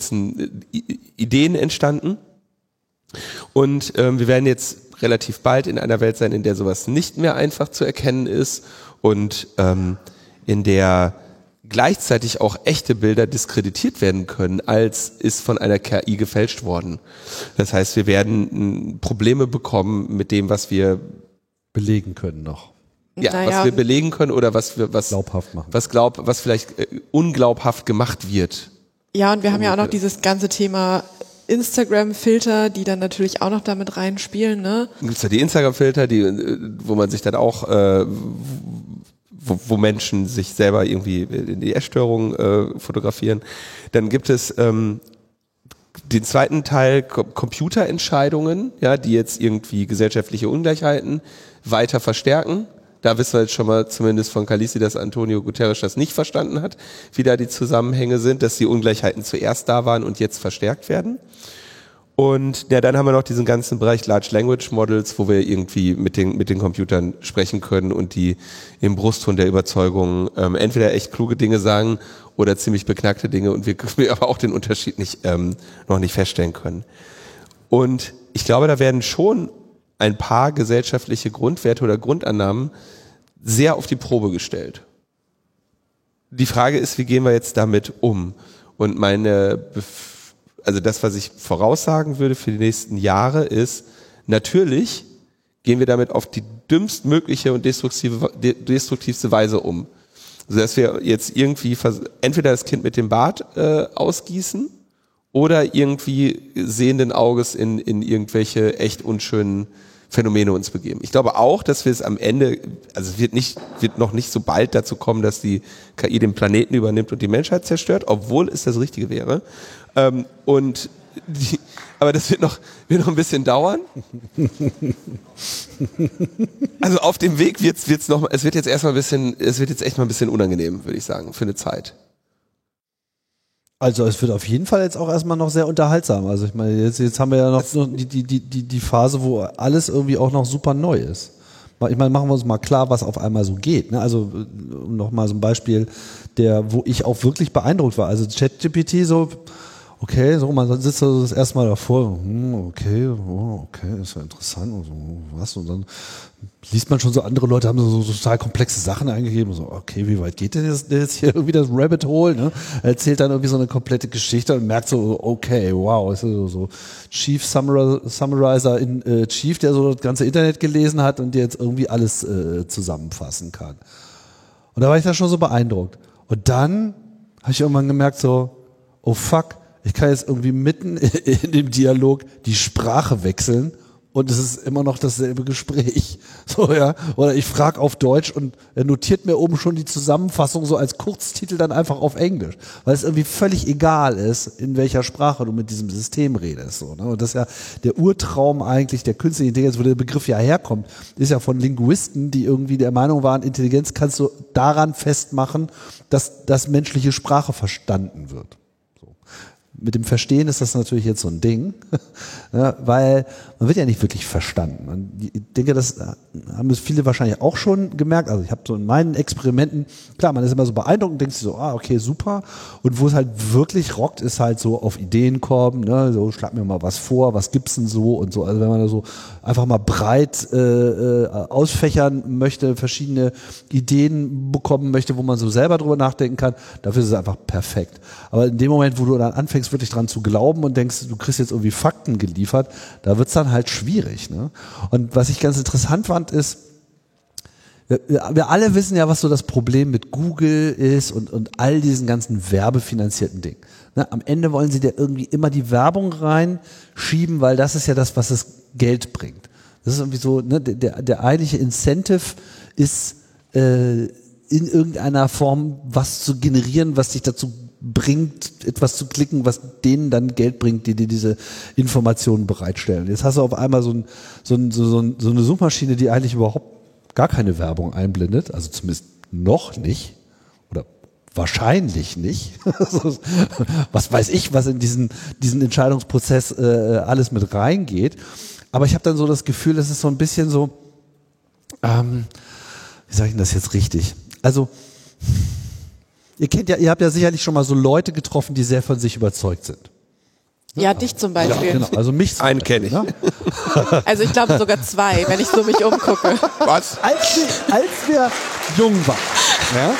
Speaker 2: Ideen entstanden. Und wir werden jetzt relativ bald in einer Welt sein, in der sowas nicht mehr einfach zu erkennen ist und in der gleichzeitig auch echte Bilder diskreditiert werden können, als ist von einer KI gefälscht worden. Das heißt, wir werden Probleme bekommen mit dem, was wir
Speaker 1: belegen können noch.
Speaker 2: Ja, was wir belegen können oder was
Speaker 1: glaubhaft machen.
Speaker 2: Was vielleicht unglaubhaft gemacht wird.
Speaker 3: Ja, und wir haben ja auch noch dieses ganze Thema Instagram-Filter, die dann natürlich auch noch damit reinspielen, ne?
Speaker 2: Gibt's ja die Instagram-Filter, wo man sich dann auch, wo Menschen sich selber irgendwie in die Essstörung fotografieren. Dann gibt es den zweiten Teil Computerentscheidungen, ja, die jetzt irgendwie gesellschaftliche Ungleichheiten weiter verstärken. Da wissen wir jetzt schon mal zumindest von Khaleesi, dass Antonio Guterres das nicht verstanden hat, wie da die Zusammenhänge sind, dass die Ungleichheiten zuerst da waren und jetzt verstärkt werden. Und ja, dann haben wir noch diesen ganzen Bereich Large Language Models, wo wir irgendwie mit den Computern sprechen können und die im Brustton der Überzeugung entweder echt kluge Dinge sagen oder ziemlich beknackte Dinge und wir aber auch den Unterschied noch nicht feststellen können. Und ich glaube, da werden schon ein paar gesellschaftliche Grundwerte oder Grundannahmen sehr auf die Probe gestellt. Die Frage ist, wie gehen wir jetzt damit um? Und also das, was ich voraussagen würde für die nächsten Jahre ist, natürlich gehen wir damit auf die dümmstmögliche und destruktivste Weise um. Also dass wir jetzt irgendwie entweder das Kind mit dem Bad ausgießen oder irgendwie sehenden Auges in irgendwelche echt unschönen Phänomene uns begeben. Ich glaube auch, dass wir es am Ende, also es wird noch nicht so bald dazu kommen, dass die KI den Planeten übernimmt und die Menschheit zerstört, obwohl es das Richtige wäre. Aber das wird noch ein bisschen dauern. Also auf dem Weg es wird jetzt echt mal ein bisschen unangenehm, würde ich sagen, für eine Zeit.
Speaker 1: Also es wird auf jeden Fall jetzt auch erstmal noch sehr unterhaltsam. Also ich meine, jetzt haben wir ja noch die Phase, wo alles irgendwie auch noch super neu ist. Ich meine, machen wir uns mal klar, was auf einmal so geht. Ne? Also nochmal so ein Beispiel, wo ich auch wirklich beeindruckt war. Also ChatGPT so, okay, so man sitzt so das erste Mal davor, okay, ist ja interessant und so, was, und dann liest man schon so, andere Leute haben so total komplexe Sachen eingegeben, so, okay, wie weit geht denn jetzt hier irgendwie das Rabbit Hole, ne? Erzählt dann irgendwie so eine komplette Geschichte und merkt so, okay, wow, ist so Chief Summarizer in Chief, der so das ganze Internet gelesen hat und der jetzt irgendwie alles zusammenfassen kann. Und da war ich da schon so beeindruckt. Und dann habe ich irgendwann gemerkt so, oh fuck, ich kann jetzt irgendwie mitten in dem Dialog die Sprache wechseln und es ist immer noch dasselbe Gespräch. So, ja. Oder ich frage auf Deutsch und er notiert mir oben schon die Zusammenfassung so als Kurztitel dann einfach auf Englisch. Weil es irgendwie völlig egal ist, in welcher Sprache du mit diesem System redest. So, ne? Und das ist ja der Urtraum eigentlich der künstlichen Intelligenz, wo der Begriff ja herkommt, ist ja von Linguisten, die irgendwie der Meinung waren, Intelligenz kannst du daran festmachen, dass menschliche Sprache verstanden wird. Mit dem Verstehen ist das natürlich jetzt so ein Ding, ja, weil man wird ja nicht wirklich verstanden. Ich denke, das haben es viele wahrscheinlich auch schon gemerkt. Also ich habe so in meinen Experimenten, klar, man ist immer so beeindruckt und denkt sich so, okay, super. Und wo es halt wirklich rockt, ist halt so auf Ideen kommen, ne, so schlag mir mal was vor, was gibt's denn so und so. Also wenn man da so einfach mal breit ausfächern möchte, verschiedene Ideen bekommen möchte, wo man so selber drüber nachdenken kann, dafür ist es einfach perfekt. Aber in dem Moment, wo du dann anfängst, wirklich dran zu glauben und denkst, du kriegst jetzt irgendwie Fakten geliefert, da wird's dann halt schwierig. Ne? Und was ich ganz interessant fand, ist, wir alle wissen ja, was so das Problem mit Google ist und all diesen ganzen werbefinanzierten Dingen. Ne? Am Ende wollen sie dir irgendwie immer die Werbung reinschieben, weil das ist ja das, was das Geld bringt. Das ist irgendwie so, ne? Der eigentliche Incentive ist, in irgendeiner Form was zu generieren, was dich dazu bringt, etwas zu klicken, was denen dann Geld bringt, die dir diese Informationen bereitstellen. Jetzt hast du auf einmal so eine Suchmaschine, die eigentlich überhaupt gar keine Werbung einblendet, also zumindest noch nicht oder wahrscheinlich nicht. Was weiß ich, was in diesen Entscheidungsprozess alles mit reingeht. Aber ich habe dann so das Gefühl, das ist so ein bisschen so, wie sage ich denn das jetzt richtig? Also ihr habt ja sicherlich schon mal so Leute getroffen, die sehr von sich überzeugt sind.
Speaker 3: Ja, dich zum Beispiel.
Speaker 1: Ja, genau. Also mich.
Speaker 2: Einen kenne ich.
Speaker 1: Ne?
Speaker 3: Also ich glaube sogar zwei, wenn ich so mich umgucke.
Speaker 2: Was?
Speaker 1: Als wir jung waren. Ja?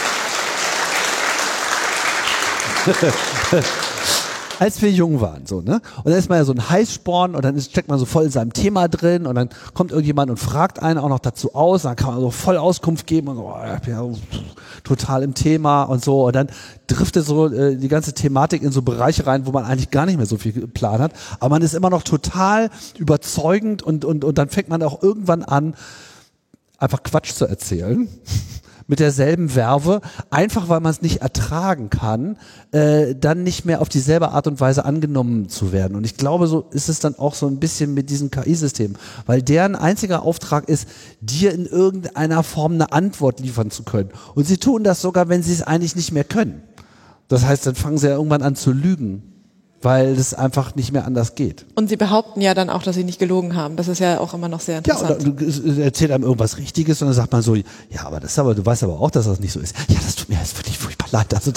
Speaker 1: Als wir jung waren, so, ne? Und dann ist man ja so ein Heißsporn und dann steckt man so voll in seinem Thema drin und dann kommt irgendjemand und fragt einen auch noch dazu aus, dann kann man so voll Auskunft geben und so, ich bin ja total im Thema und so und dann driftet so die ganze Thematik in so Bereiche rein, wo man eigentlich gar nicht mehr so viel Plan hat, aber man ist immer noch total überzeugend und dann fängt man auch irgendwann an, einfach Quatsch zu erzählen. Mit derselben Verve, einfach weil man es nicht ertragen kann, dann nicht mehr auf dieselbe Art und Weise angenommen zu werden. Und ich glaube, so ist es dann auch so ein bisschen mit diesem KI-System, weil deren einziger Auftrag ist, dir in irgendeiner Form eine Antwort liefern zu können. Und sie tun das sogar, wenn sie es eigentlich nicht mehr können. Das heißt, dann fangen sie ja irgendwann an zu lügen, weil es einfach nicht mehr anders geht.
Speaker 3: Und sie behaupten ja dann auch, dass sie nicht gelogen haben. Das ist ja auch immer noch sehr interessant.
Speaker 1: Ja, und du erzählt einem irgendwas Richtiges und dann sagt man so, ja, aber du weißt aber auch, dass das nicht so ist. Ja, das tut mir jetzt wirklich furchtbar leid. Also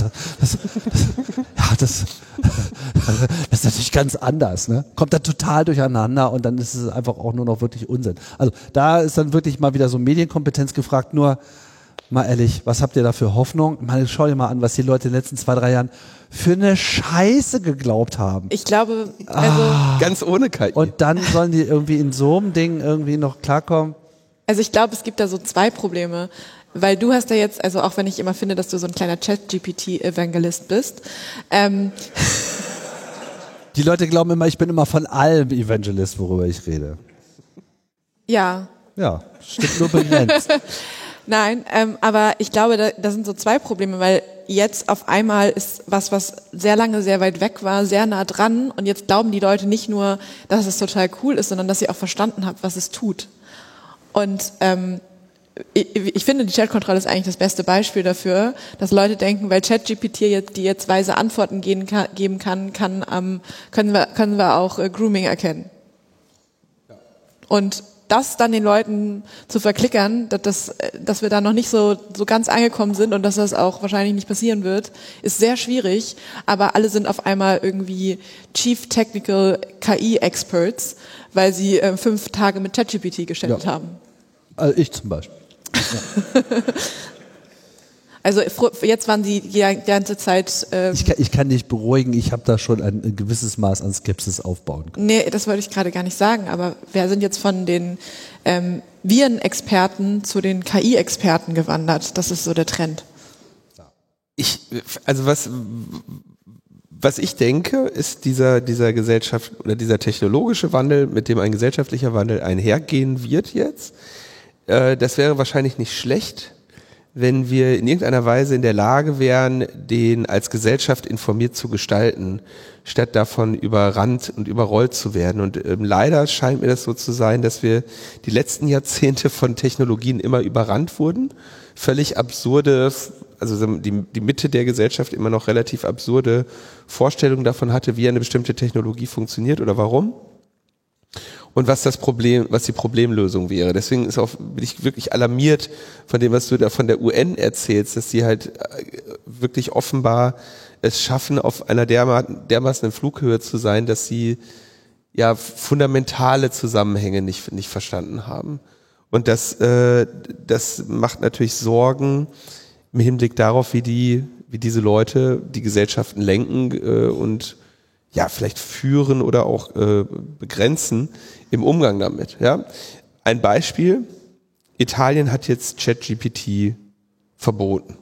Speaker 1: das ist natürlich ganz anders, ne? Kommt da total durcheinander und dann ist es einfach auch nur noch wirklich Unsinn. Also da ist dann wirklich mal wieder so Medienkompetenz gefragt, nur mal ehrlich, was habt ihr da für Hoffnung? Ich meine, schau dir mal an, was die Leute in den letzten 2-3 Jahren für eine Scheiße geglaubt haben.
Speaker 3: Ich glaube, also
Speaker 2: ganz ohne KI.
Speaker 1: Und dann sollen die irgendwie in so einem Ding irgendwie noch klarkommen.
Speaker 3: Also ich glaube, es gibt da so zwei Probleme. Weil du hast ja jetzt, also auch wenn ich immer finde, dass du so ein kleiner Chat-GPT-Evangelist bist.
Speaker 1: Die Leute glauben immer, ich bin immer von allem Evangelist, worüber ich rede.
Speaker 3: Ja.
Speaker 1: Ja, stimmt nur begrenzt.
Speaker 3: Nein, aber ich glaube, da sind so zwei Probleme, weil jetzt auf einmal ist was sehr lange sehr weit weg war, sehr nah dran und jetzt glauben die Leute nicht nur, dass es total cool ist, sondern dass sie auch verstanden haben, was es tut. Und ich finde, die Chatkontrolle ist eigentlich das beste Beispiel dafür, dass Leute denken, weil ChatGPT jetzt weise Antworten geben kann, können wir auch Grooming erkennen. Und das dann den Leuten zu verklickern, dass wir da noch nicht so ganz angekommen sind und dass das auch wahrscheinlich nicht passieren wird, ist sehr schwierig. Aber alle sind auf einmal irgendwie Chief Technical KI Experts, weil sie 5 Tage mit ChatGPT gestellt haben.
Speaker 1: Also ich zum Beispiel. Ja.
Speaker 3: Also jetzt waren sie die ganze Zeit...
Speaker 1: Ich kann dich beruhigen, ich habe da schon ein gewisses Maß an Skepsis aufbauen können.
Speaker 3: Nee, das wollte ich gerade gar nicht sagen, aber wir sind jetzt von den Virenexperten zu den KI-Experten gewandert. Das ist so der Trend.
Speaker 2: Also was ich denke, ist dieser Gesellschaft oder dieser technologische Wandel, mit dem ein gesellschaftlicher Wandel einhergehen wird jetzt. Das wäre wahrscheinlich nicht schlecht, wenn wir in irgendeiner Weise in der Lage wären, den als Gesellschaft informiert zu gestalten, statt davon überrannt und überrollt zu werden. Und leider scheint mir das so zu sein, dass wir die letzten Jahrzehnte von Technologien immer überrannt wurden. Völlig absurde, also die Mitte der Gesellschaft immer noch relativ absurde Vorstellungen davon hatte, wie eine bestimmte Technologie funktioniert oder warum. Und was die Problemlösung wäre. Deswegen bin ich wirklich alarmiert von dem, was du da von der UN erzählst, dass sie halt wirklich offenbar es schaffen, auf einer dermaßen Flughöhe zu sein, dass sie ja fundamentale Zusammenhänge nicht verstanden haben. Und das macht natürlich Sorgen im Hinblick darauf, wie diese Leute die Gesellschaften lenken und ja, vielleicht führen oder auch begrenzen im Umgang damit. Ja? Ein Beispiel, Italien hat jetzt ChatGPT verboten.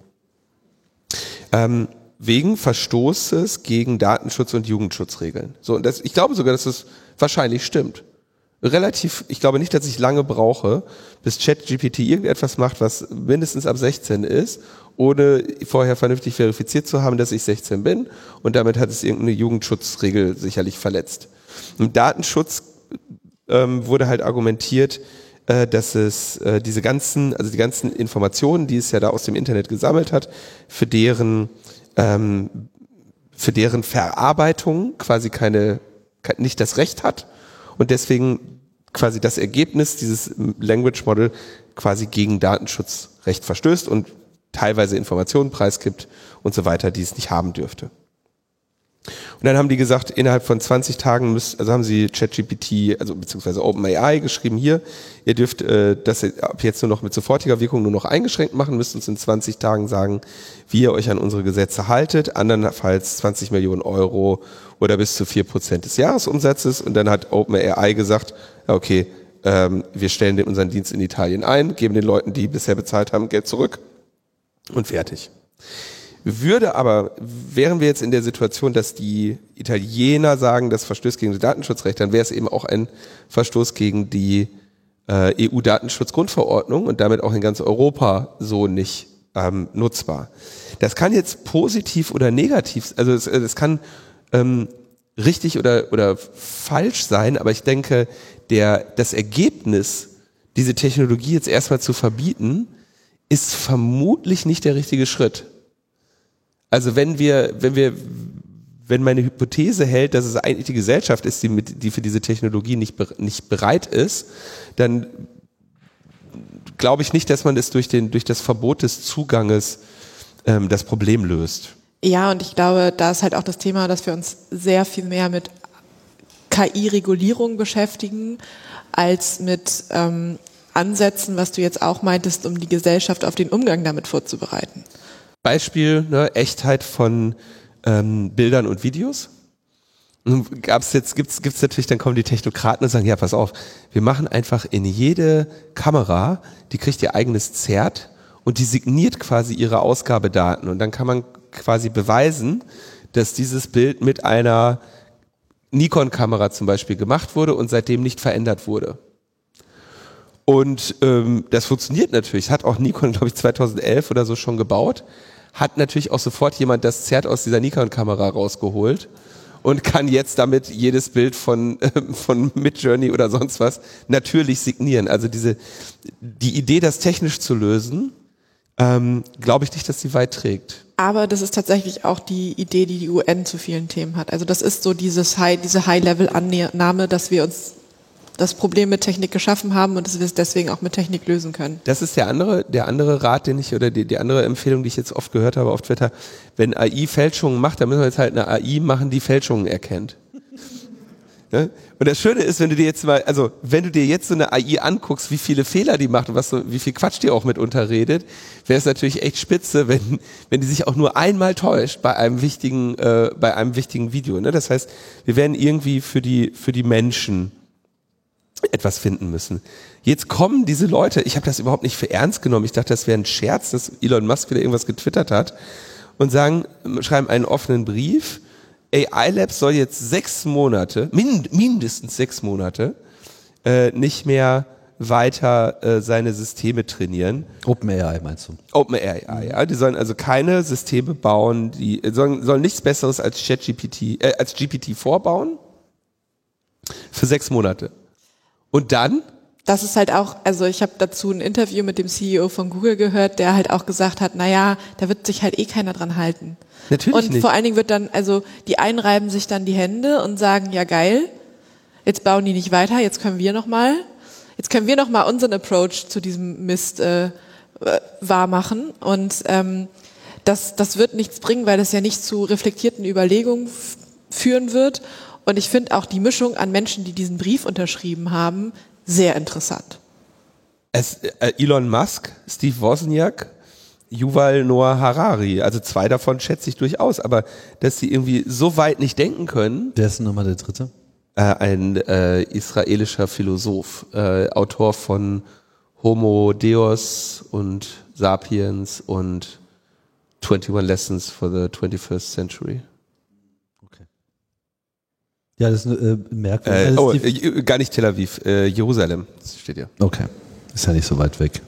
Speaker 2: Wegen Verstoßes gegen Datenschutz- und Jugendschutzregeln. So, und ich glaube sogar, dass das wahrscheinlich stimmt. Ich glaube nicht, dass ich lange brauche, bis ChatGPT irgendetwas macht, was mindestens ab 16 ist, ohne vorher vernünftig verifiziert zu haben, dass ich 16 bin, und damit hat es irgendeine Jugendschutzregel sicherlich verletzt. Im Datenschutz wurde halt argumentiert, dass es die ganzen Informationen, die es ja da aus dem Internet gesammelt hat, für deren Verarbeitung quasi nicht das Recht hat und deswegen quasi das Ergebnis dieses Language Model quasi gegen Datenschutzrecht verstößt und teilweise Informationen preisgibt und so weiter, die es nicht haben dürfte. Und dann haben die gesagt, innerhalb von 20 Tagen haben sie ChatGPT, also beziehungsweise OpenAI geschrieben, hier, ihr dürft das ab jetzt nur noch mit sofortiger Wirkung nur noch eingeschränkt machen, müsst uns in 20 Tagen sagen, wie ihr euch an unsere Gesetze haltet, andernfalls 20 Millionen Euro oder bis zu 4% des Jahresumsatzes. Und dann hat OpenAI gesagt, okay, wir stellen unseren Dienst in Italien ein, geben den Leuten, die bisher bezahlt haben, Geld zurück und fertig. Wären wir jetzt in der Situation, dass die Italiener sagen, das verstößt gegen das Datenschutzrecht, dann wäre es eben auch ein Verstoß gegen die EU-Datenschutzgrundverordnung und damit auch in ganz Europa so nicht nutzbar. Das kann jetzt positiv oder negativ, also es kann richtig oder falsch sein, aber ich denke, das Ergebnis, diese Technologie jetzt erstmal zu verbieten, ist vermutlich nicht der richtige Schritt. Also wenn meine Hypothese hält, dass es eigentlich die Gesellschaft ist, die für diese Technologie nicht bereit ist, dann glaube ich nicht, dass man es durch das Verbot des Zuganges das Problem löst.
Speaker 3: Ja, und ich glaube, da ist halt auch das Thema, dass wir uns sehr viel mehr mit KI-Regulierung beschäftigen, als mit Ansätzen, was du jetzt auch meintest, um die Gesellschaft auf den Umgang damit vorzubereiten.
Speaker 2: Beispiel, Echtheit von Bildern und Videos. Gibt's natürlich, dann kommen die Technokraten und sagen, ja, pass auf, wir machen einfach in jede Kamera, die kriegt ihr eigenes Zert und die signiert quasi ihre Ausgabedaten. Und dann kann man quasi beweisen, dass dieses Bild mit einer Nikon-Kamera zum Beispiel gemacht wurde und seitdem nicht verändert wurde. Und das funktioniert natürlich. Das hat auch Nikon, glaube ich, 2011 oder so schon gebaut. Hat natürlich auch sofort jemand das Zert aus dieser Nikon-Kamera rausgeholt und kann jetzt damit jedes Bild von Midjourney oder sonst was natürlich signieren. Also die Idee, das technisch zu lösen, glaube ich nicht, dass sie weit trägt.
Speaker 3: Aber das ist tatsächlich auch die Idee, die UN zu vielen Themen hat. Also das ist so diese High-Level-Annahme, dass wir uns das Problem mit Technik geschaffen haben und dass wir es deswegen auch mit Technik lösen können. Das ist
Speaker 2: der andere Rat, die andere Empfehlung, die ich jetzt oft gehört habe auf Twitter. Wenn AI Fälschungen macht, dann müssen wir jetzt halt eine AI machen, die Fälschungen erkennt. Ja? Und das Schöne ist, wenn du dir jetzt so eine AI anguckst, wie viele Fehler die macht und wie viel Quatsch die auch mitunter redet, wäre es natürlich echt spitze, wenn die sich auch nur einmal täuscht bei einem wichtigen Video. Ne? Das heißt, wir werden irgendwie für die Menschen etwas finden müssen. Jetzt kommen diese Leute, ich habe das überhaupt nicht für ernst genommen, ich dachte, das wäre ein Scherz, dass Elon Musk wieder irgendwas getwittert hat und schreiben einen offenen Brief. AI Labs soll jetzt 6 Monate, mindestens 6 Monate, nicht mehr weiter seine Systeme trainieren.
Speaker 1: OpenAI meinst du?
Speaker 2: OpenAI, ja. Die sollen also keine Systeme bauen, die sollen nichts Besseres als GPT-4 bauen. Für 6 Monate. Und dann?
Speaker 3: Das ist halt auch, also ich habe dazu ein Interview mit dem CEO von Google gehört, der halt auch gesagt hat, naja, da wird sich halt keiner dran halten.
Speaker 2: Natürlich
Speaker 3: und
Speaker 2: nicht.
Speaker 3: Vor allen Dingen wird dann, also die einen reiben sich dann die Hände und sagen, ja geil, jetzt bauen die nicht weiter, jetzt können wir noch mal unseren Approach zu diesem Mist wahr machen. Und das wird nichts bringen, weil das ja nicht zu reflektierten Überlegungen führen wird. Und ich finde auch die Mischung an Menschen, die diesen Brief unterschrieben haben, sehr interessant.
Speaker 2: Elon Musk, Steve Wozniak, Yuval Noah Harari, also 2 davon schätze ich durchaus, aber dass sie irgendwie so weit nicht denken können.
Speaker 1: Wer ist denn nochmal der dritte?
Speaker 2: Ein israelischer Philosoph, Autor von Homo Deus und Sapiens und 21 Lessons for the 21st Century.
Speaker 1: Ja, das ist merkwürdig.
Speaker 2: Gar nicht Tel Aviv, Jerusalem, das steht ja.
Speaker 1: Okay, ist ja nicht so weit weg.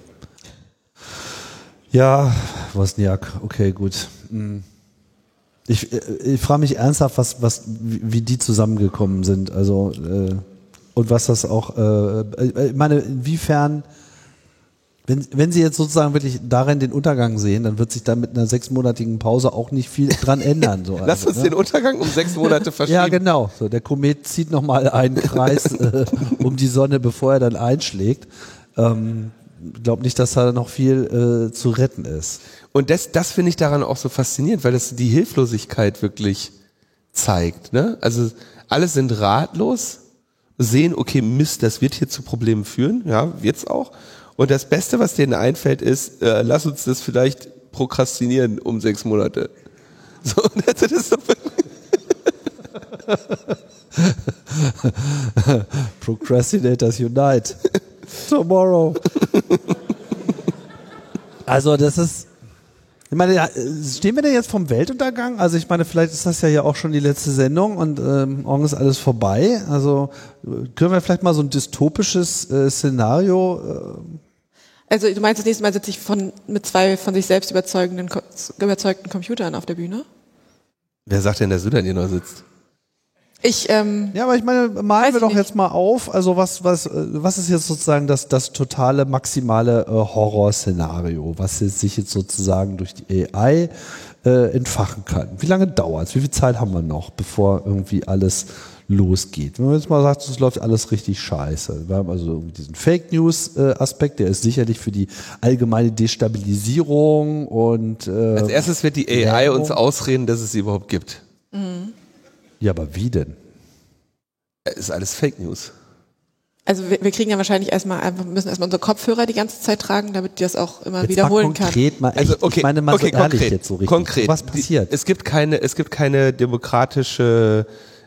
Speaker 1: Ja, Wozniak, okay, gut. Ich frage mich ernsthaft, wie die zusammengekommen sind. Also und was das auch. Ich meine, inwiefern, wenn Sie jetzt sozusagen wirklich darin den Untergang sehen, dann wird sich da mit einer 6-monatigen Pause auch nicht viel dran ändern. So,
Speaker 2: Lass uns den Untergang um 6 Monate verschieben.
Speaker 1: Ja, genau. So, der Komet zieht nochmal einen Kreis um die Sonne, bevor er dann einschlägt. Ich glaube nicht, dass da noch viel zu retten ist.
Speaker 2: Und das finde ich daran auch so faszinierend, weil das die Hilflosigkeit wirklich zeigt. Ne? Also alle sind ratlos, sehen, okay, Mist, das wird hier zu Problemen führen. Ja, wird's auch. Und das Beste, was denen einfällt, ist, lass uns das vielleicht prokrastinieren um 6 Monate. So, und das ist so
Speaker 1: Procrastinators unite. Tomorrow. Also das ist, ich meine, stehen wir denn jetzt vom Weltuntergang? Also ich meine, vielleicht ist das ja hier auch schon die letzte Sendung und morgen ist alles vorbei. Also können wir vielleicht mal so ein dystopisches Szenario...
Speaker 3: Also du meinst, das nächste Mal sitze ich mit 2 von sich selbst überzeugten Computern auf der Bühne?
Speaker 2: Wer sagt denn, dass du da hier noch sitzt?
Speaker 1: Ja, aber ich meine, malen wir doch jetzt mal auf. Also was ist jetzt sozusagen das totale, maximale Horrorszenario, was sich jetzt sozusagen durch die AI entfachen kann? Wie lange dauert es? Wie viel Zeit haben wir noch, bevor irgendwie alles losgeht? Wenn man jetzt mal sagt, es läuft alles richtig scheiße. Wir haben also diesen Fake-News-Aspekt, der ist sicherlich für die allgemeine Destabilisierung und
Speaker 2: als erstes wird die AI uns ausreden, dass es sie überhaupt gibt.
Speaker 3: Mhm.
Speaker 1: Ja, aber wie denn?
Speaker 2: Ist alles Fake News.
Speaker 3: Also wir kriegen ja wahrscheinlich müssen erstmal unsere Kopfhörer die ganze Zeit tragen, damit die das auch immer wiederholen kann.
Speaker 1: Mal echt, also okay, ich meine mal so ehrlich
Speaker 2: konkret,
Speaker 1: jetzt so richtig.
Speaker 2: Konkret.
Speaker 1: Was passiert?
Speaker 2: Es gibt keine demokratische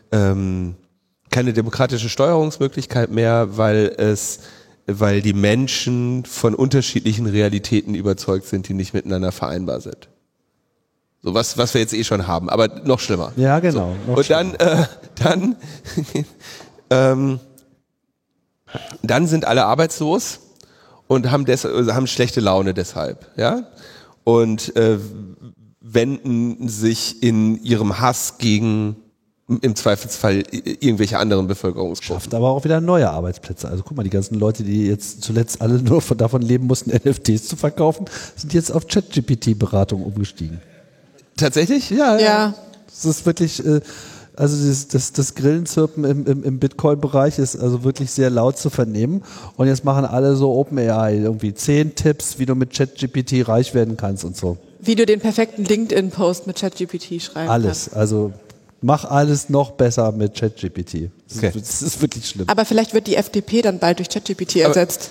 Speaker 2: Steuerungsmöglichkeit mehr, weil die Menschen von unterschiedlichen Realitäten überzeugt sind, die nicht miteinander vereinbar sind. So was wir jetzt schon haben, aber noch schlimmer.
Speaker 1: Ja, genau.
Speaker 2: So. Und dann sind alle arbeitslos und haben schlechte Laune deshalb, ja? Und wenden sich in ihrem Hass gegen im Zweifelsfall irgendwelche anderen Bevölkerungsgruppen.
Speaker 1: Schafft aber auch wieder neue Arbeitsplätze. Also guck mal, die ganzen Leute, die jetzt zuletzt alle nur davon leben mussten, NFTs zu verkaufen, sind jetzt auf ChatGPT-Beratung umgestiegen.
Speaker 2: Tatsächlich?
Speaker 1: Ja. Das ist wirklich, also das Grillenzirpen im Bitcoin-Bereich ist also wirklich sehr laut zu vernehmen. Und jetzt machen alle so OpenAI irgendwie 10 Tipps, wie du mit ChatGPT reich werden kannst und so.
Speaker 3: Wie du den perfekten LinkedIn-Post mit ChatGPT schreiben kannst.
Speaker 1: Also mach alles noch besser mit ChatGPT.
Speaker 2: Okay.
Speaker 1: Das ist wirklich schlimm.
Speaker 3: Aber vielleicht wird die FDP dann bald durch ChatGPT ersetzt.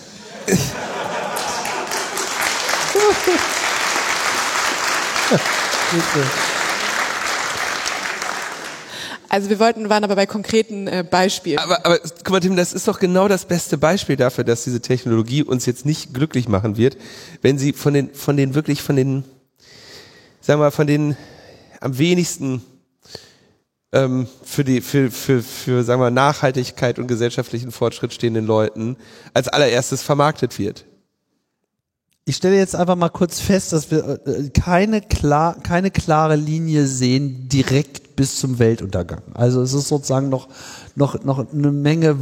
Speaker 3: Also wir waren aber bei konkreten Beispielen.
Speaker 2: Aber guck mal, Tim, das ist doch genau das beste Beispiel dafür, dass diese Technologie uns jetzt nicht glücklich machen wird, wenn sie von den sagen wir mal, von den am wenigsten für sagen wir Nachhaltigkeit und gesellschaftlichen Fortschritt stehenden Leuten als allererstes vermarktet wird.
Speaker 1: Ich stelle jetzt einfach mal kurz fest, dass wir keine klare Linie sehen direkt bis zum Weltuntergang. Also es ist sozusagen noch eine Menge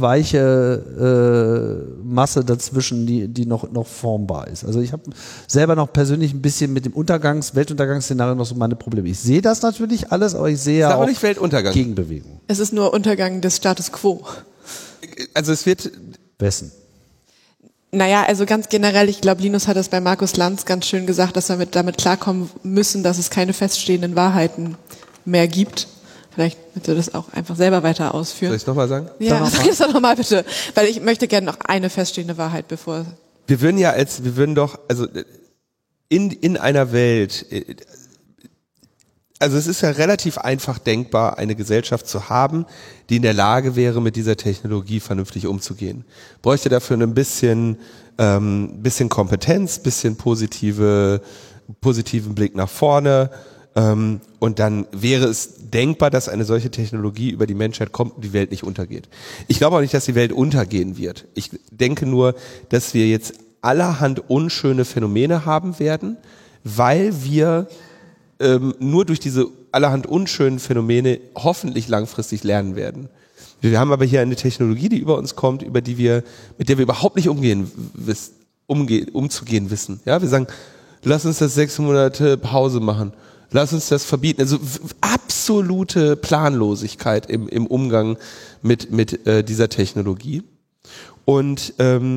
Speaker 1: weiche Masse dazwischen, die noch formbar ist. Also ich habe selber noch persönlich ein bisschen mit dem Weltuntergangsszenario noch so meine Probleme. Ich sehe das natürlich alles, aber ich sehe ja auch
Speaker 2: nicht Weltuntergang.
Speaker 1: Gegenbewegung.
Speaker 3: Es ist nur Untergang des Status quo.
Speaker 2: Also es wird...
Speaker 1: Wessen?
Speaker 3: Naja, also ganz generell, ich glaube, Linus hat es bei Markus Lanz ganz schön gesagt, dass wir damit klarkommen müssen, dass es keine feststehenden Wahrheiten mehr gibt. Vielleicht willst du das auch einfach selber weiter ausführen.
Speaker 2: Soll ich es nochmal sagen?
Speaker 3: Ja, sag es doch nochmal bitte. Weil ich möchte gerne noch eine feststehende Wahrheit, bevor...
Speaker 2: Wir würden doch, also in einer Welt, also es ist ja relativ einfach denkbar, eine Gesellschaft zu haben, die in der Lage wäre, mit dieser Technologie vernünftig umzugehen. Bräuchte dafür ein bisschen Kompetenz, bisschen positiven Blick nach vorne, und dann wäre es denkbar, dass eine solche Technologie über die Menschheit kommt und die Welt nicht untergeht. Ich glaube auch nicht, dass die Welt untergehen wird. Ich denke nur, dass wir jetzt allerhand unschöne Phänomene haben werden, weil wir nur durch diese allerhand unschönen Phänomene hoffentlich langfristig lernen werden. Wir haben aber hier eine Technologie, die über uns kommt, mit der wir überhaupt nicht umzugehen wissen. Ja, wir sagen, lass uns das 6 Monate Pause machen. Lass uns das verbieten. Also absolute Planlosigkeit im Umgang mit dieser Technologie. Und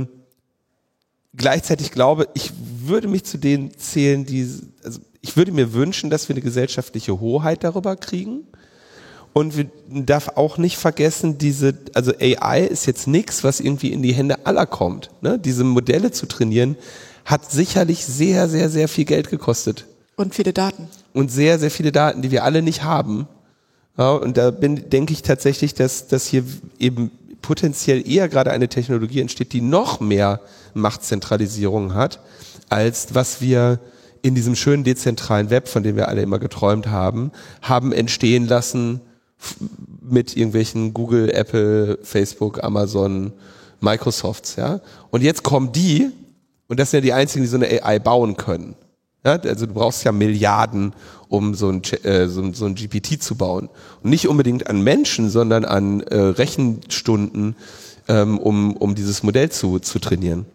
Speaker 2: gleichzeitig ich würde mich zu denen zählen, ich würde mir wünschen, dass wir eine gesellschaftliche Hoheit darüber kriegen. Und man darf auch nicht vergessen, also AI ist jetzt nichts, was irgendwie in die Hände aller kommt. Ne? Diese Modelle zu trainieren, hat sicherlich sehr, sehr, sehr viel Geld gekostet.
Speaker 3: Und viele Daten.
Speaker 2: Und sehr, sehr viele Daten, die wir alle nicht haben. Ja, und da denke ich tatsächlich, dass hier eben potenziell eher gerade eine Technologie entsteht, die noch mehr Machtzentralisierung hat, als was wir in diesem schönen dezentralen Web, von dem wir alle immer geträumt haben entstehen lassen mit irgendwelchen Google, Apple, Facebook, Amazon, Microsofts. Ja? Und jetzt kommen die, und das sind ja die einzigen, die so eine AI bauen können. Ja? Also du brauchst ja Milliarden, um so ein GPT zu bauen. Und nicht unbedingt an Menschen, sondern an Rechenstunden, um dieses Modell zu trainieren.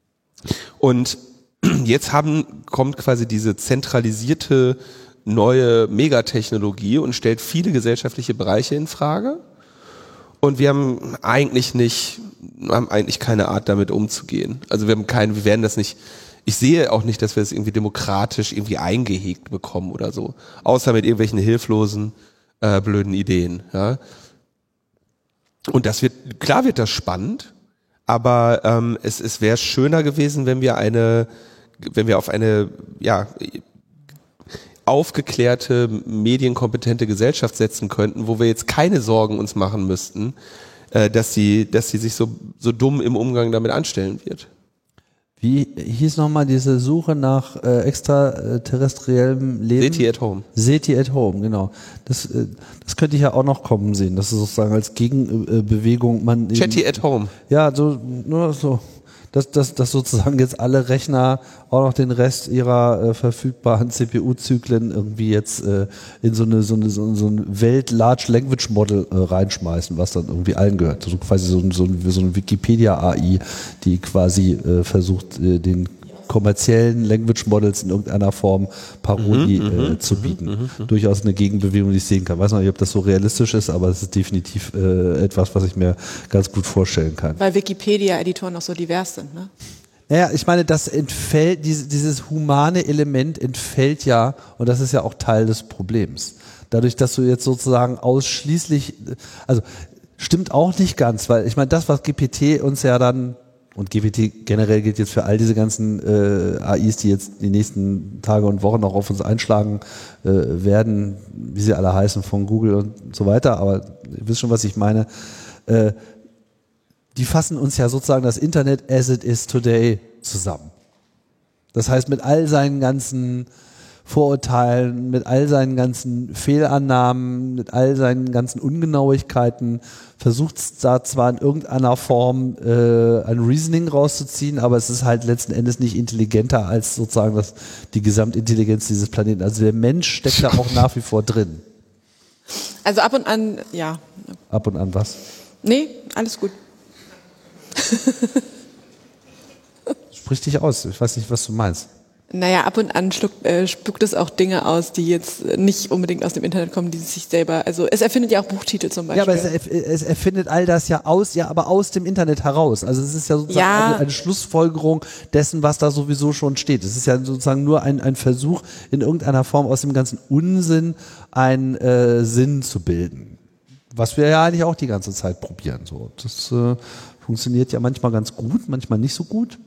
Speaker 2: Und jetzt kommt quasi diese zentralisierte neue Megatechnologie und stellt viele gesellschaftliche Bereiche in Frage. Und wir haben eigentlich keine Art, damit umzugehen. Also wir werden das nicht, ich sehe auch nicht, dass wir das irgendwie demokratisch irgendwie eingehegt bekommen oder so. Außer mit irgendwelchen hilflosen, blöden Ideen, ja. Und klar wird das spannend, aber es wäre schöner gewesen, wenn wir auf eine aufgeklärte, medienkompetente Gesellschaft setzen könnten, wo wir jetzt keine Sorgen uns machen müssten, dass sie sich so dumm im Umgang damit anstellen wird.
Speaker 1: Wie hieß nochmal diese Suche nach extraterrestriellem Leben?
Speaker 2: SETI at Home.
Speaker 1: SETI at Home, genau. Das könnte ich ja auch noch kommen sehen, dass es sozusagen als Gegenbewegung man...
Speaker 2: Chatty at Home.
Speaker 1: Ja, nur so. Dass sozusagen jetzt alle Rechner auch noch den Rest ihrer verfügbaren CPU-Zyklen irgendwie jetzt in so ein Welt-Large Language Model reinschmeißen, was dann irgendwie allen gehört. Also quasi so eine Wikipedia-AI, die quasi versucht, den kommerziellen Language Models in irgendeiner Form Parodie zu bieten. Durchaus eine Gegenbewegung, die ich sehen kann. Ich weiß noch nicht, ob das so realistisch ist, aber es ist definitiv etwas, was ich mir ganz gut vorstellen kann.
Speaker 3: Weil Wikipedia-Editoren noch so divers sind, ne?
Speaker 1: Naja, ich meine, das entfällt, dieses humane Element entfällt ja, und das ist ja auch Teil des Problems. Dadurch, dass du jetzt sozusagen ausschließlich, also stimmt auch nicht ganz, weil ich meine, das, was GPT uns ja dann, und GPT generell gilt jetzt für all diese ganzen AIs, die jetzt die nächsten Tage und Wochen noch auf uns einschlagen werden, wie sie alle heißen, von Google und so weiter, aber ihr wisst schon, was ich meine, die fassen uns ja sozusagen das Internet as it is today zusammen. Das heißt, mit all seinen ganzen Vorurteilen, mit all seinen ganzen Fehlannahmen, mit all seinen ganzen Ungenauigkeiten, versucht da zwar in irgendeiner Form ein Reasoning rauszuziehen, aber es ist halt letzten Endes nicht intelligenter als sozusagen die Gesamtintelligenz dieses Planeten. Also der Mensch steckt da auch nach wie vor drin.
Speaker 3: Also ab und an, ja.
Speaker 1: Ab und an was?
Speaker 3: Nee, alles gut.
Speaker 1: Sprich dich aus, ich weiß nicht, was du meinst.
Speaker 3: Naja, ab und an spuckt es auch Dinge aus, die jetzt nicht unbedingt aus dem Internet kommen, die sich selber, also es erfindet ja auch Buchtitel zum Beispiel.
Speaker 1: Ja, aber es erfindet all das ja aber aus dem Internet heraus. Also es ist ja sozusagen eine Schlussfolgerung dessen, was da sowieso schon steht. Es ist ja sozusagen nur ein Versuch, in irgendeiner Form aus dem ganzen Unsinn einen Sinn zu bilden. Was wir ja eigentlich auch die ganze Zeit probieren. So, das funktioniert ja manchmal ganz gut, manchmal nicht so gut.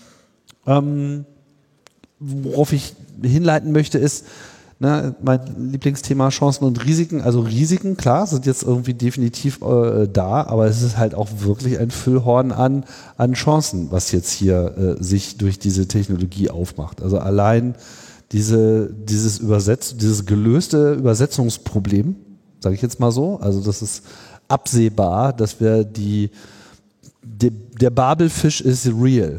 Speaker 1: Worauf ich hinleiten möchte ist, mein Lieblingsthema Chancen und Risiken. Also Risiken, klar, sind jetzt irgendwie definitiv da, aber es ist halt auch wirklich ein Füllhorn an Chancen, was jetzt hier sich durch diese Technologie aufmacht. Also allein dieses gelöste Übersetzungsproblem, sage ich jetzt mal so, also das ist absehbar, dass wir der Babelfisch ist real.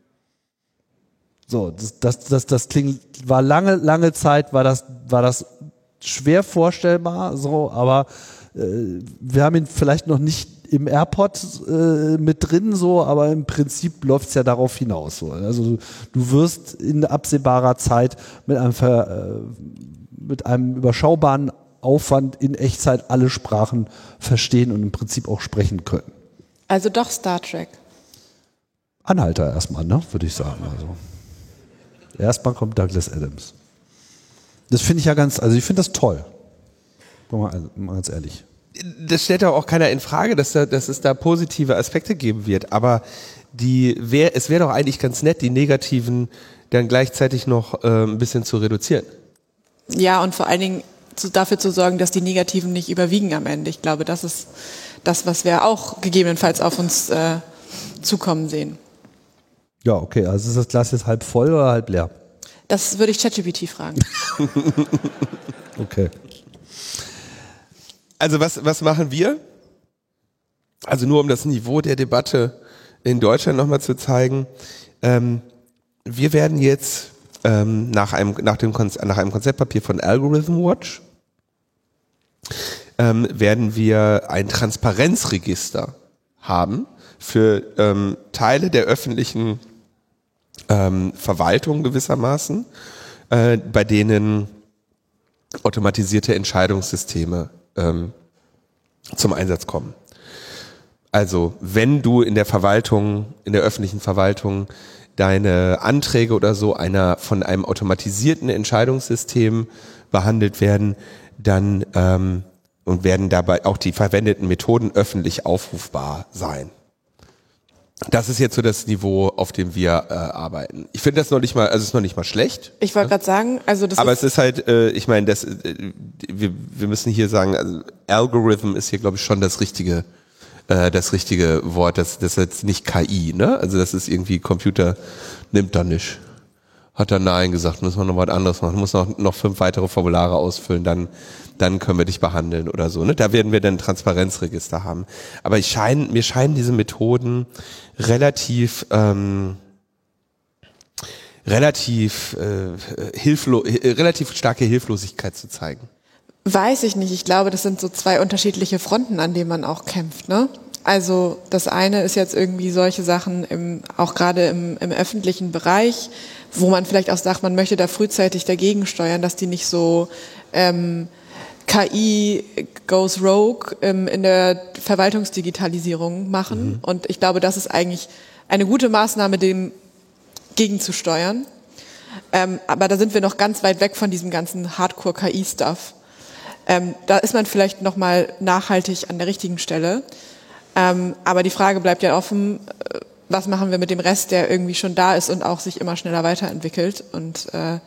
Speaker 1: So, das klingt, war lange Zeit war das schwer vorstellbar, so, aber wir haben ihn vielleicht noch nicht im AirPod mit drin, so, aber im Prinzip läuft es ja darauf hinaus. So. Also du wirst in absehbarer Zeit mit einem überschaubaren Aufwand in Echtzeit alle Sprachen verstehen und im Prinzip auch sprechen können.
Speaker 3: Also doch Star Trek.
Speaker 1: Anhalter erstmal, ne, würde ich sagen. Also. Erstmal kommt Douglas Adams. Das finde ich ja ich finde das toll. Mal ganz ehrlich.
Speaker 2: Das stellt ja auch keiner in Frage, dass es da positive Aspekte geben wird. Aber es wäre doch eigentlich ganz nett, die negativen dann gleichzeitig noch ein bisschen zu reduzieren.
Speaker 3: Ja, und vor allen Dingen dafür zu sorgen, dass die negativen nicht überwiegen am Ende. Ich glaube, das ist das, was wir auch gegebenenfalls auf uns zukommen sehen.
Speaker 1: Ja, okay. Also ist das Glas jetzt halb voll oder halb leer?
Speaker 3: Das würde ich ChatGPT fragen.
Speaker 1: Okay.
Speaker 2: Also was machen wir? Also nur um das Niveau der Debatte in Deutschland nochmal zu zeigen. Wir werden jetzt nach einem Konzeptpapier von Algorithm Watch werden wir ein Transparenzregister haben für Teile der öffentlichen Verwaltung gewissermaßen, bei denen automatisierte Entscheidungssysteme zum Einsatz kommen. Also wenn du in der öffentlichen Verwaltung deine Anträge oder so von einem automatisierten Entscheidungssystem behandelt werden, dann und werden dabei auch die verwendeten Methoden öffentlich aufrufbar sein. Das ist jetzt so das Niveau, auf dem wir arbeiten. Ich finde das noch nicht mal schlecht.
Speaker 3: Ich wollte gerade sagen, also das
Speaker 2: aber es ist halt, ich meine, wir müssen hier sagen, also Algorithm ist hier, glaube ich, schon das richtige Wort. Das ist jetzt nicht KI, ne? Also das ist irgendwie Computer nimmt da nicht. Hat er Nein gesagt, müssen wir noch was anderes machen, muss noch 5 weitere Formulare ausfüllen, dann können wir dich behandeln oder so. Ne? Da werden wir dann ein Transparenzregister haben. Aber mir scheinen diese Methoden relativ starke Hilflosigkeit zu zeigen.
Speaker 3: Weiß ich nicht. Ich glaube, das sind so 2 unterschiedliche Fronten, an denen man auch kämpft, ne? Also das eine ist jetzt irgendwie solche Sachen auch gerade im öffentlichen Bereich, wo man vielleicht auch sagt, man möchte da frühzeitig dagegen steuern, dass die nicht so KI goes rogue in der Verwaltungsdigitalisierung machen. Mhm. Und ich glaube, das ist eigentlich eine gute Maßnahme, dem gegenzusteuern. Aber da sind wir noch ganz weit weg von diesem ganzen Hardcore-KI-Stuff. Da ist man vielleicht noch mal nachhaltig an der richtigen Stelle. Aber die Frage bleibt ja offen, was machen wir mit dem Rest, der irgendwie schon da ist und auch sich immer schneller weiterentwickelt. Und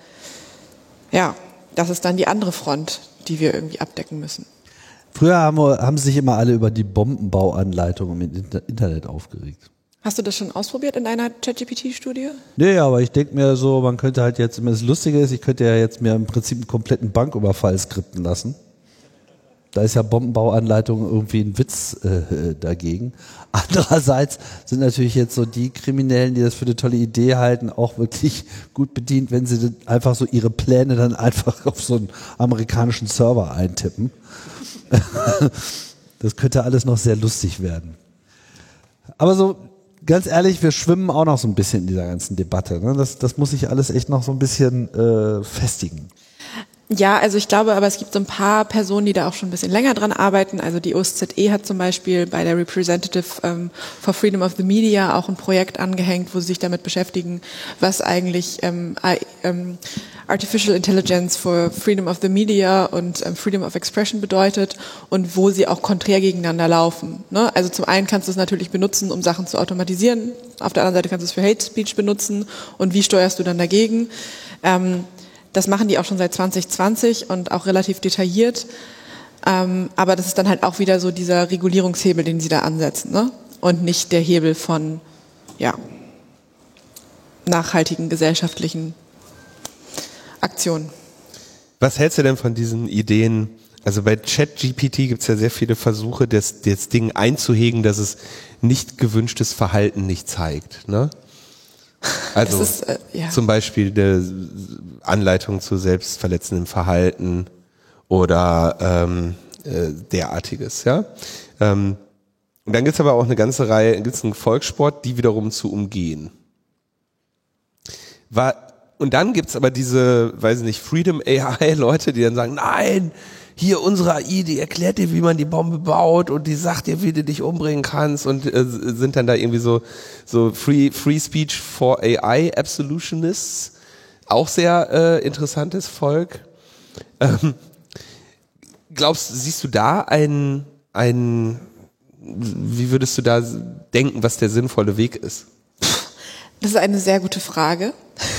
Speaker 3: das ist dann die andere Front, die wir irgendwie abdecken müssen.
Speaker 1: Früher haben sich immer alle über die Bombenbauanleitung im Internet aufgeregt.
Speaker 3: Hast du das schon ausprobiert in einer ChatGPT-Studie?
Speaker 1: Nee, aber ich denke mir so, man könnte halt jetzt, das Lustige ist, ich könnte ja jetzt mir im Prinzip einen kompletten Banküberfall skripten lassen. Da ist ja Bombenbauanleitung irgendwie ein Witz dagegen. Andererseits sind natürlich jetzt so die Kriminellen, die das für eine tolle Idee halten, auch wirklich gut bedient, wenn sie einfach so ihre Pläne dann einfach auf so einen amerikanischen Server eintippen. Das könnte alles noch sehr lustig werden. Aber so, ganz ehrlich, wir schwimmen auch noch so ein bisschen in dieser ganzen Debatte. Ne? Das muss sich alles echt noch so ein bisschen festigen.
Speaker 3: Ja, also ich glaube, aber es gibt so ein paar Personen, die da auch schon ein bisschen länger dran arbeiten. Also die OSZE hat zum Beispiel bei der Representative for Freedom of the Media auch ein Projekt angehängt, wo sie sich damit beschäftigen, was eigentlich Artificial Intelligence for Freedom of the Media und Freedom of Expression bedeutet und wo sie auch konträr gegeneinander laufen. Ne? Also zum einen kannst du es natürlich benutzen, um Sachen zu automatisieren. Auf der anderen Seite kannst du es für Hate Speech benutzen. Und wie steuerst du dann dagegen? Das machen die auch schon seit 2020 und auch relativ detailliert. Aber das ist dann halt auch wieder so dieser Regulierungshebel, den sie da ansetzen, ne? Und nicht der Hebel von nachhaltigen gesellschaftlichen Aktionen.
Speaker 2: Was hältst du denn von diesen Ideen? Also bei ChatGPT gibt es ja sehr viele Versuche, das Ding einzuhegen, dass es nicht gewünschtes Verhalten nicht zeigt, ne? Also ist, zum Beispiel der Anleitung zu selbstverletzendem Verhalten oder derartiges, ja. Und dann gibt es aber auch eine ganze Reihe, gibt es einen Volkssport, die wiederum zu umgehen. Und dann gibt es aber diese, weiß ich nicht, Freedom AI-Leute, die dann sagen, nein, hier unsere AI, die erklärt dir, wie man die Bombe baut und die sagt dir, wie du dich umbringen kannst und sind dann da irgendwie so Free Speech for AI Absolutionists, auch sehr interessantes Volk. Siehst du da wie würdest du da denken, was der sinnvolle Weg ist?
Speaker 3: Das ist eine sehr gute Frage.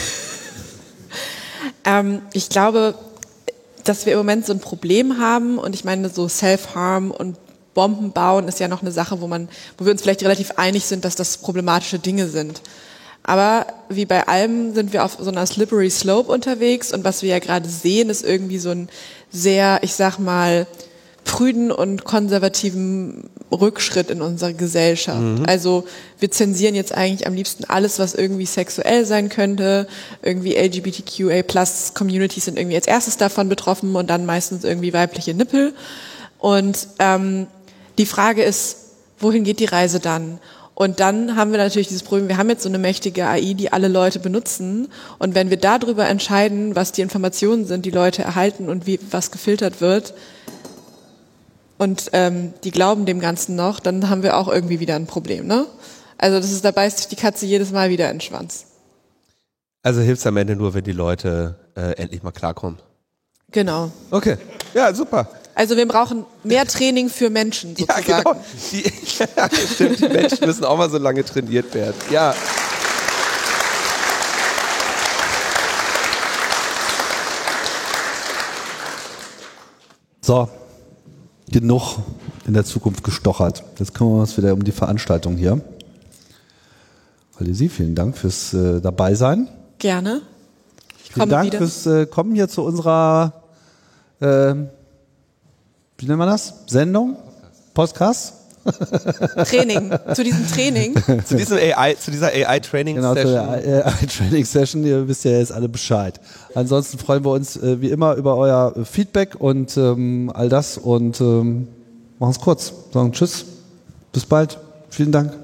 Speaker 3: Ich glaube, dass wir im Moment so ein Problem haben und ich meine, so Self-Harm und Bomben bauen ist ja noch eine Sache, wo wir uns vielleicht relativ einig sind, dass das problematische Dinge sind. Aber wie bei allem sind wir auf so einer slippery slope unterwegs und was wir ja gerade sehen, ist irgendwie so ein sehr, ich sag mal, prüden und konservativen Rückschritt in unserer Gesellschaft. Mhm. Also wir zensieren jetzt eigentlich am liebsten alles, was irgendwie sexuell sein könnte. Irgendwie LGBTQA+ sind irgendwie als erstes davon betroffen und dann meistens irgendwie weibliche Nippel. Und die Frage ist, wohin geht die Reise dann? Und dann haben wir natürlich dieses Problem, wir haben jetzt so eine mächtige AI, die alle Leute benutzen. Und wenn wir darüber entscheiden, was die Informationen sind, die Leute erhalten und was gefiltert wird, und die glauben dem Ganzen noch, dann haben wir auch irgendwie wieder ein Problem, ne? Also da beißt sich die Katze jedes Mal wieder in den Schwanz. Also
Speaker 2: hilft es am Ende nur, wenn die Leute endlich mal klarkommen.
Speaker 3: Genau.
Speaker 2: Okay, ja, super.
Speaker 3: Also wir brauchen mehr Training für Menschen sozusagen.
Speaker 2: Ja, genau. Stimmt, die Menschen müssen auch mal so lange trainiert werden. Ja.
Speaker 1: So. Genug in der Zukunft gestochert. Jetzt kümmern wir uns wieder um die Veranstaltung hier. Walisi, vielen Dank fürs Dabeisein.
Speaker 3: Gerne.
Speaker 1: Vielen Dank fürs Kommen hier zu unserer, wie nennt man das? Sendung? Podcast?
Speaker 3: Training. Zu diesem Training.
Speaker 2: zu dieser AI-Training-Session.
Speaker 1: Genau, zu der AI-Training-Session. Ihr wisst ja jetzt alle Bescheid. Ansonsten freuen wir uns wie immer über euer Feedback und all das und machen es kurz. Sagen Tschüss. Bis bald. Vielen Dank.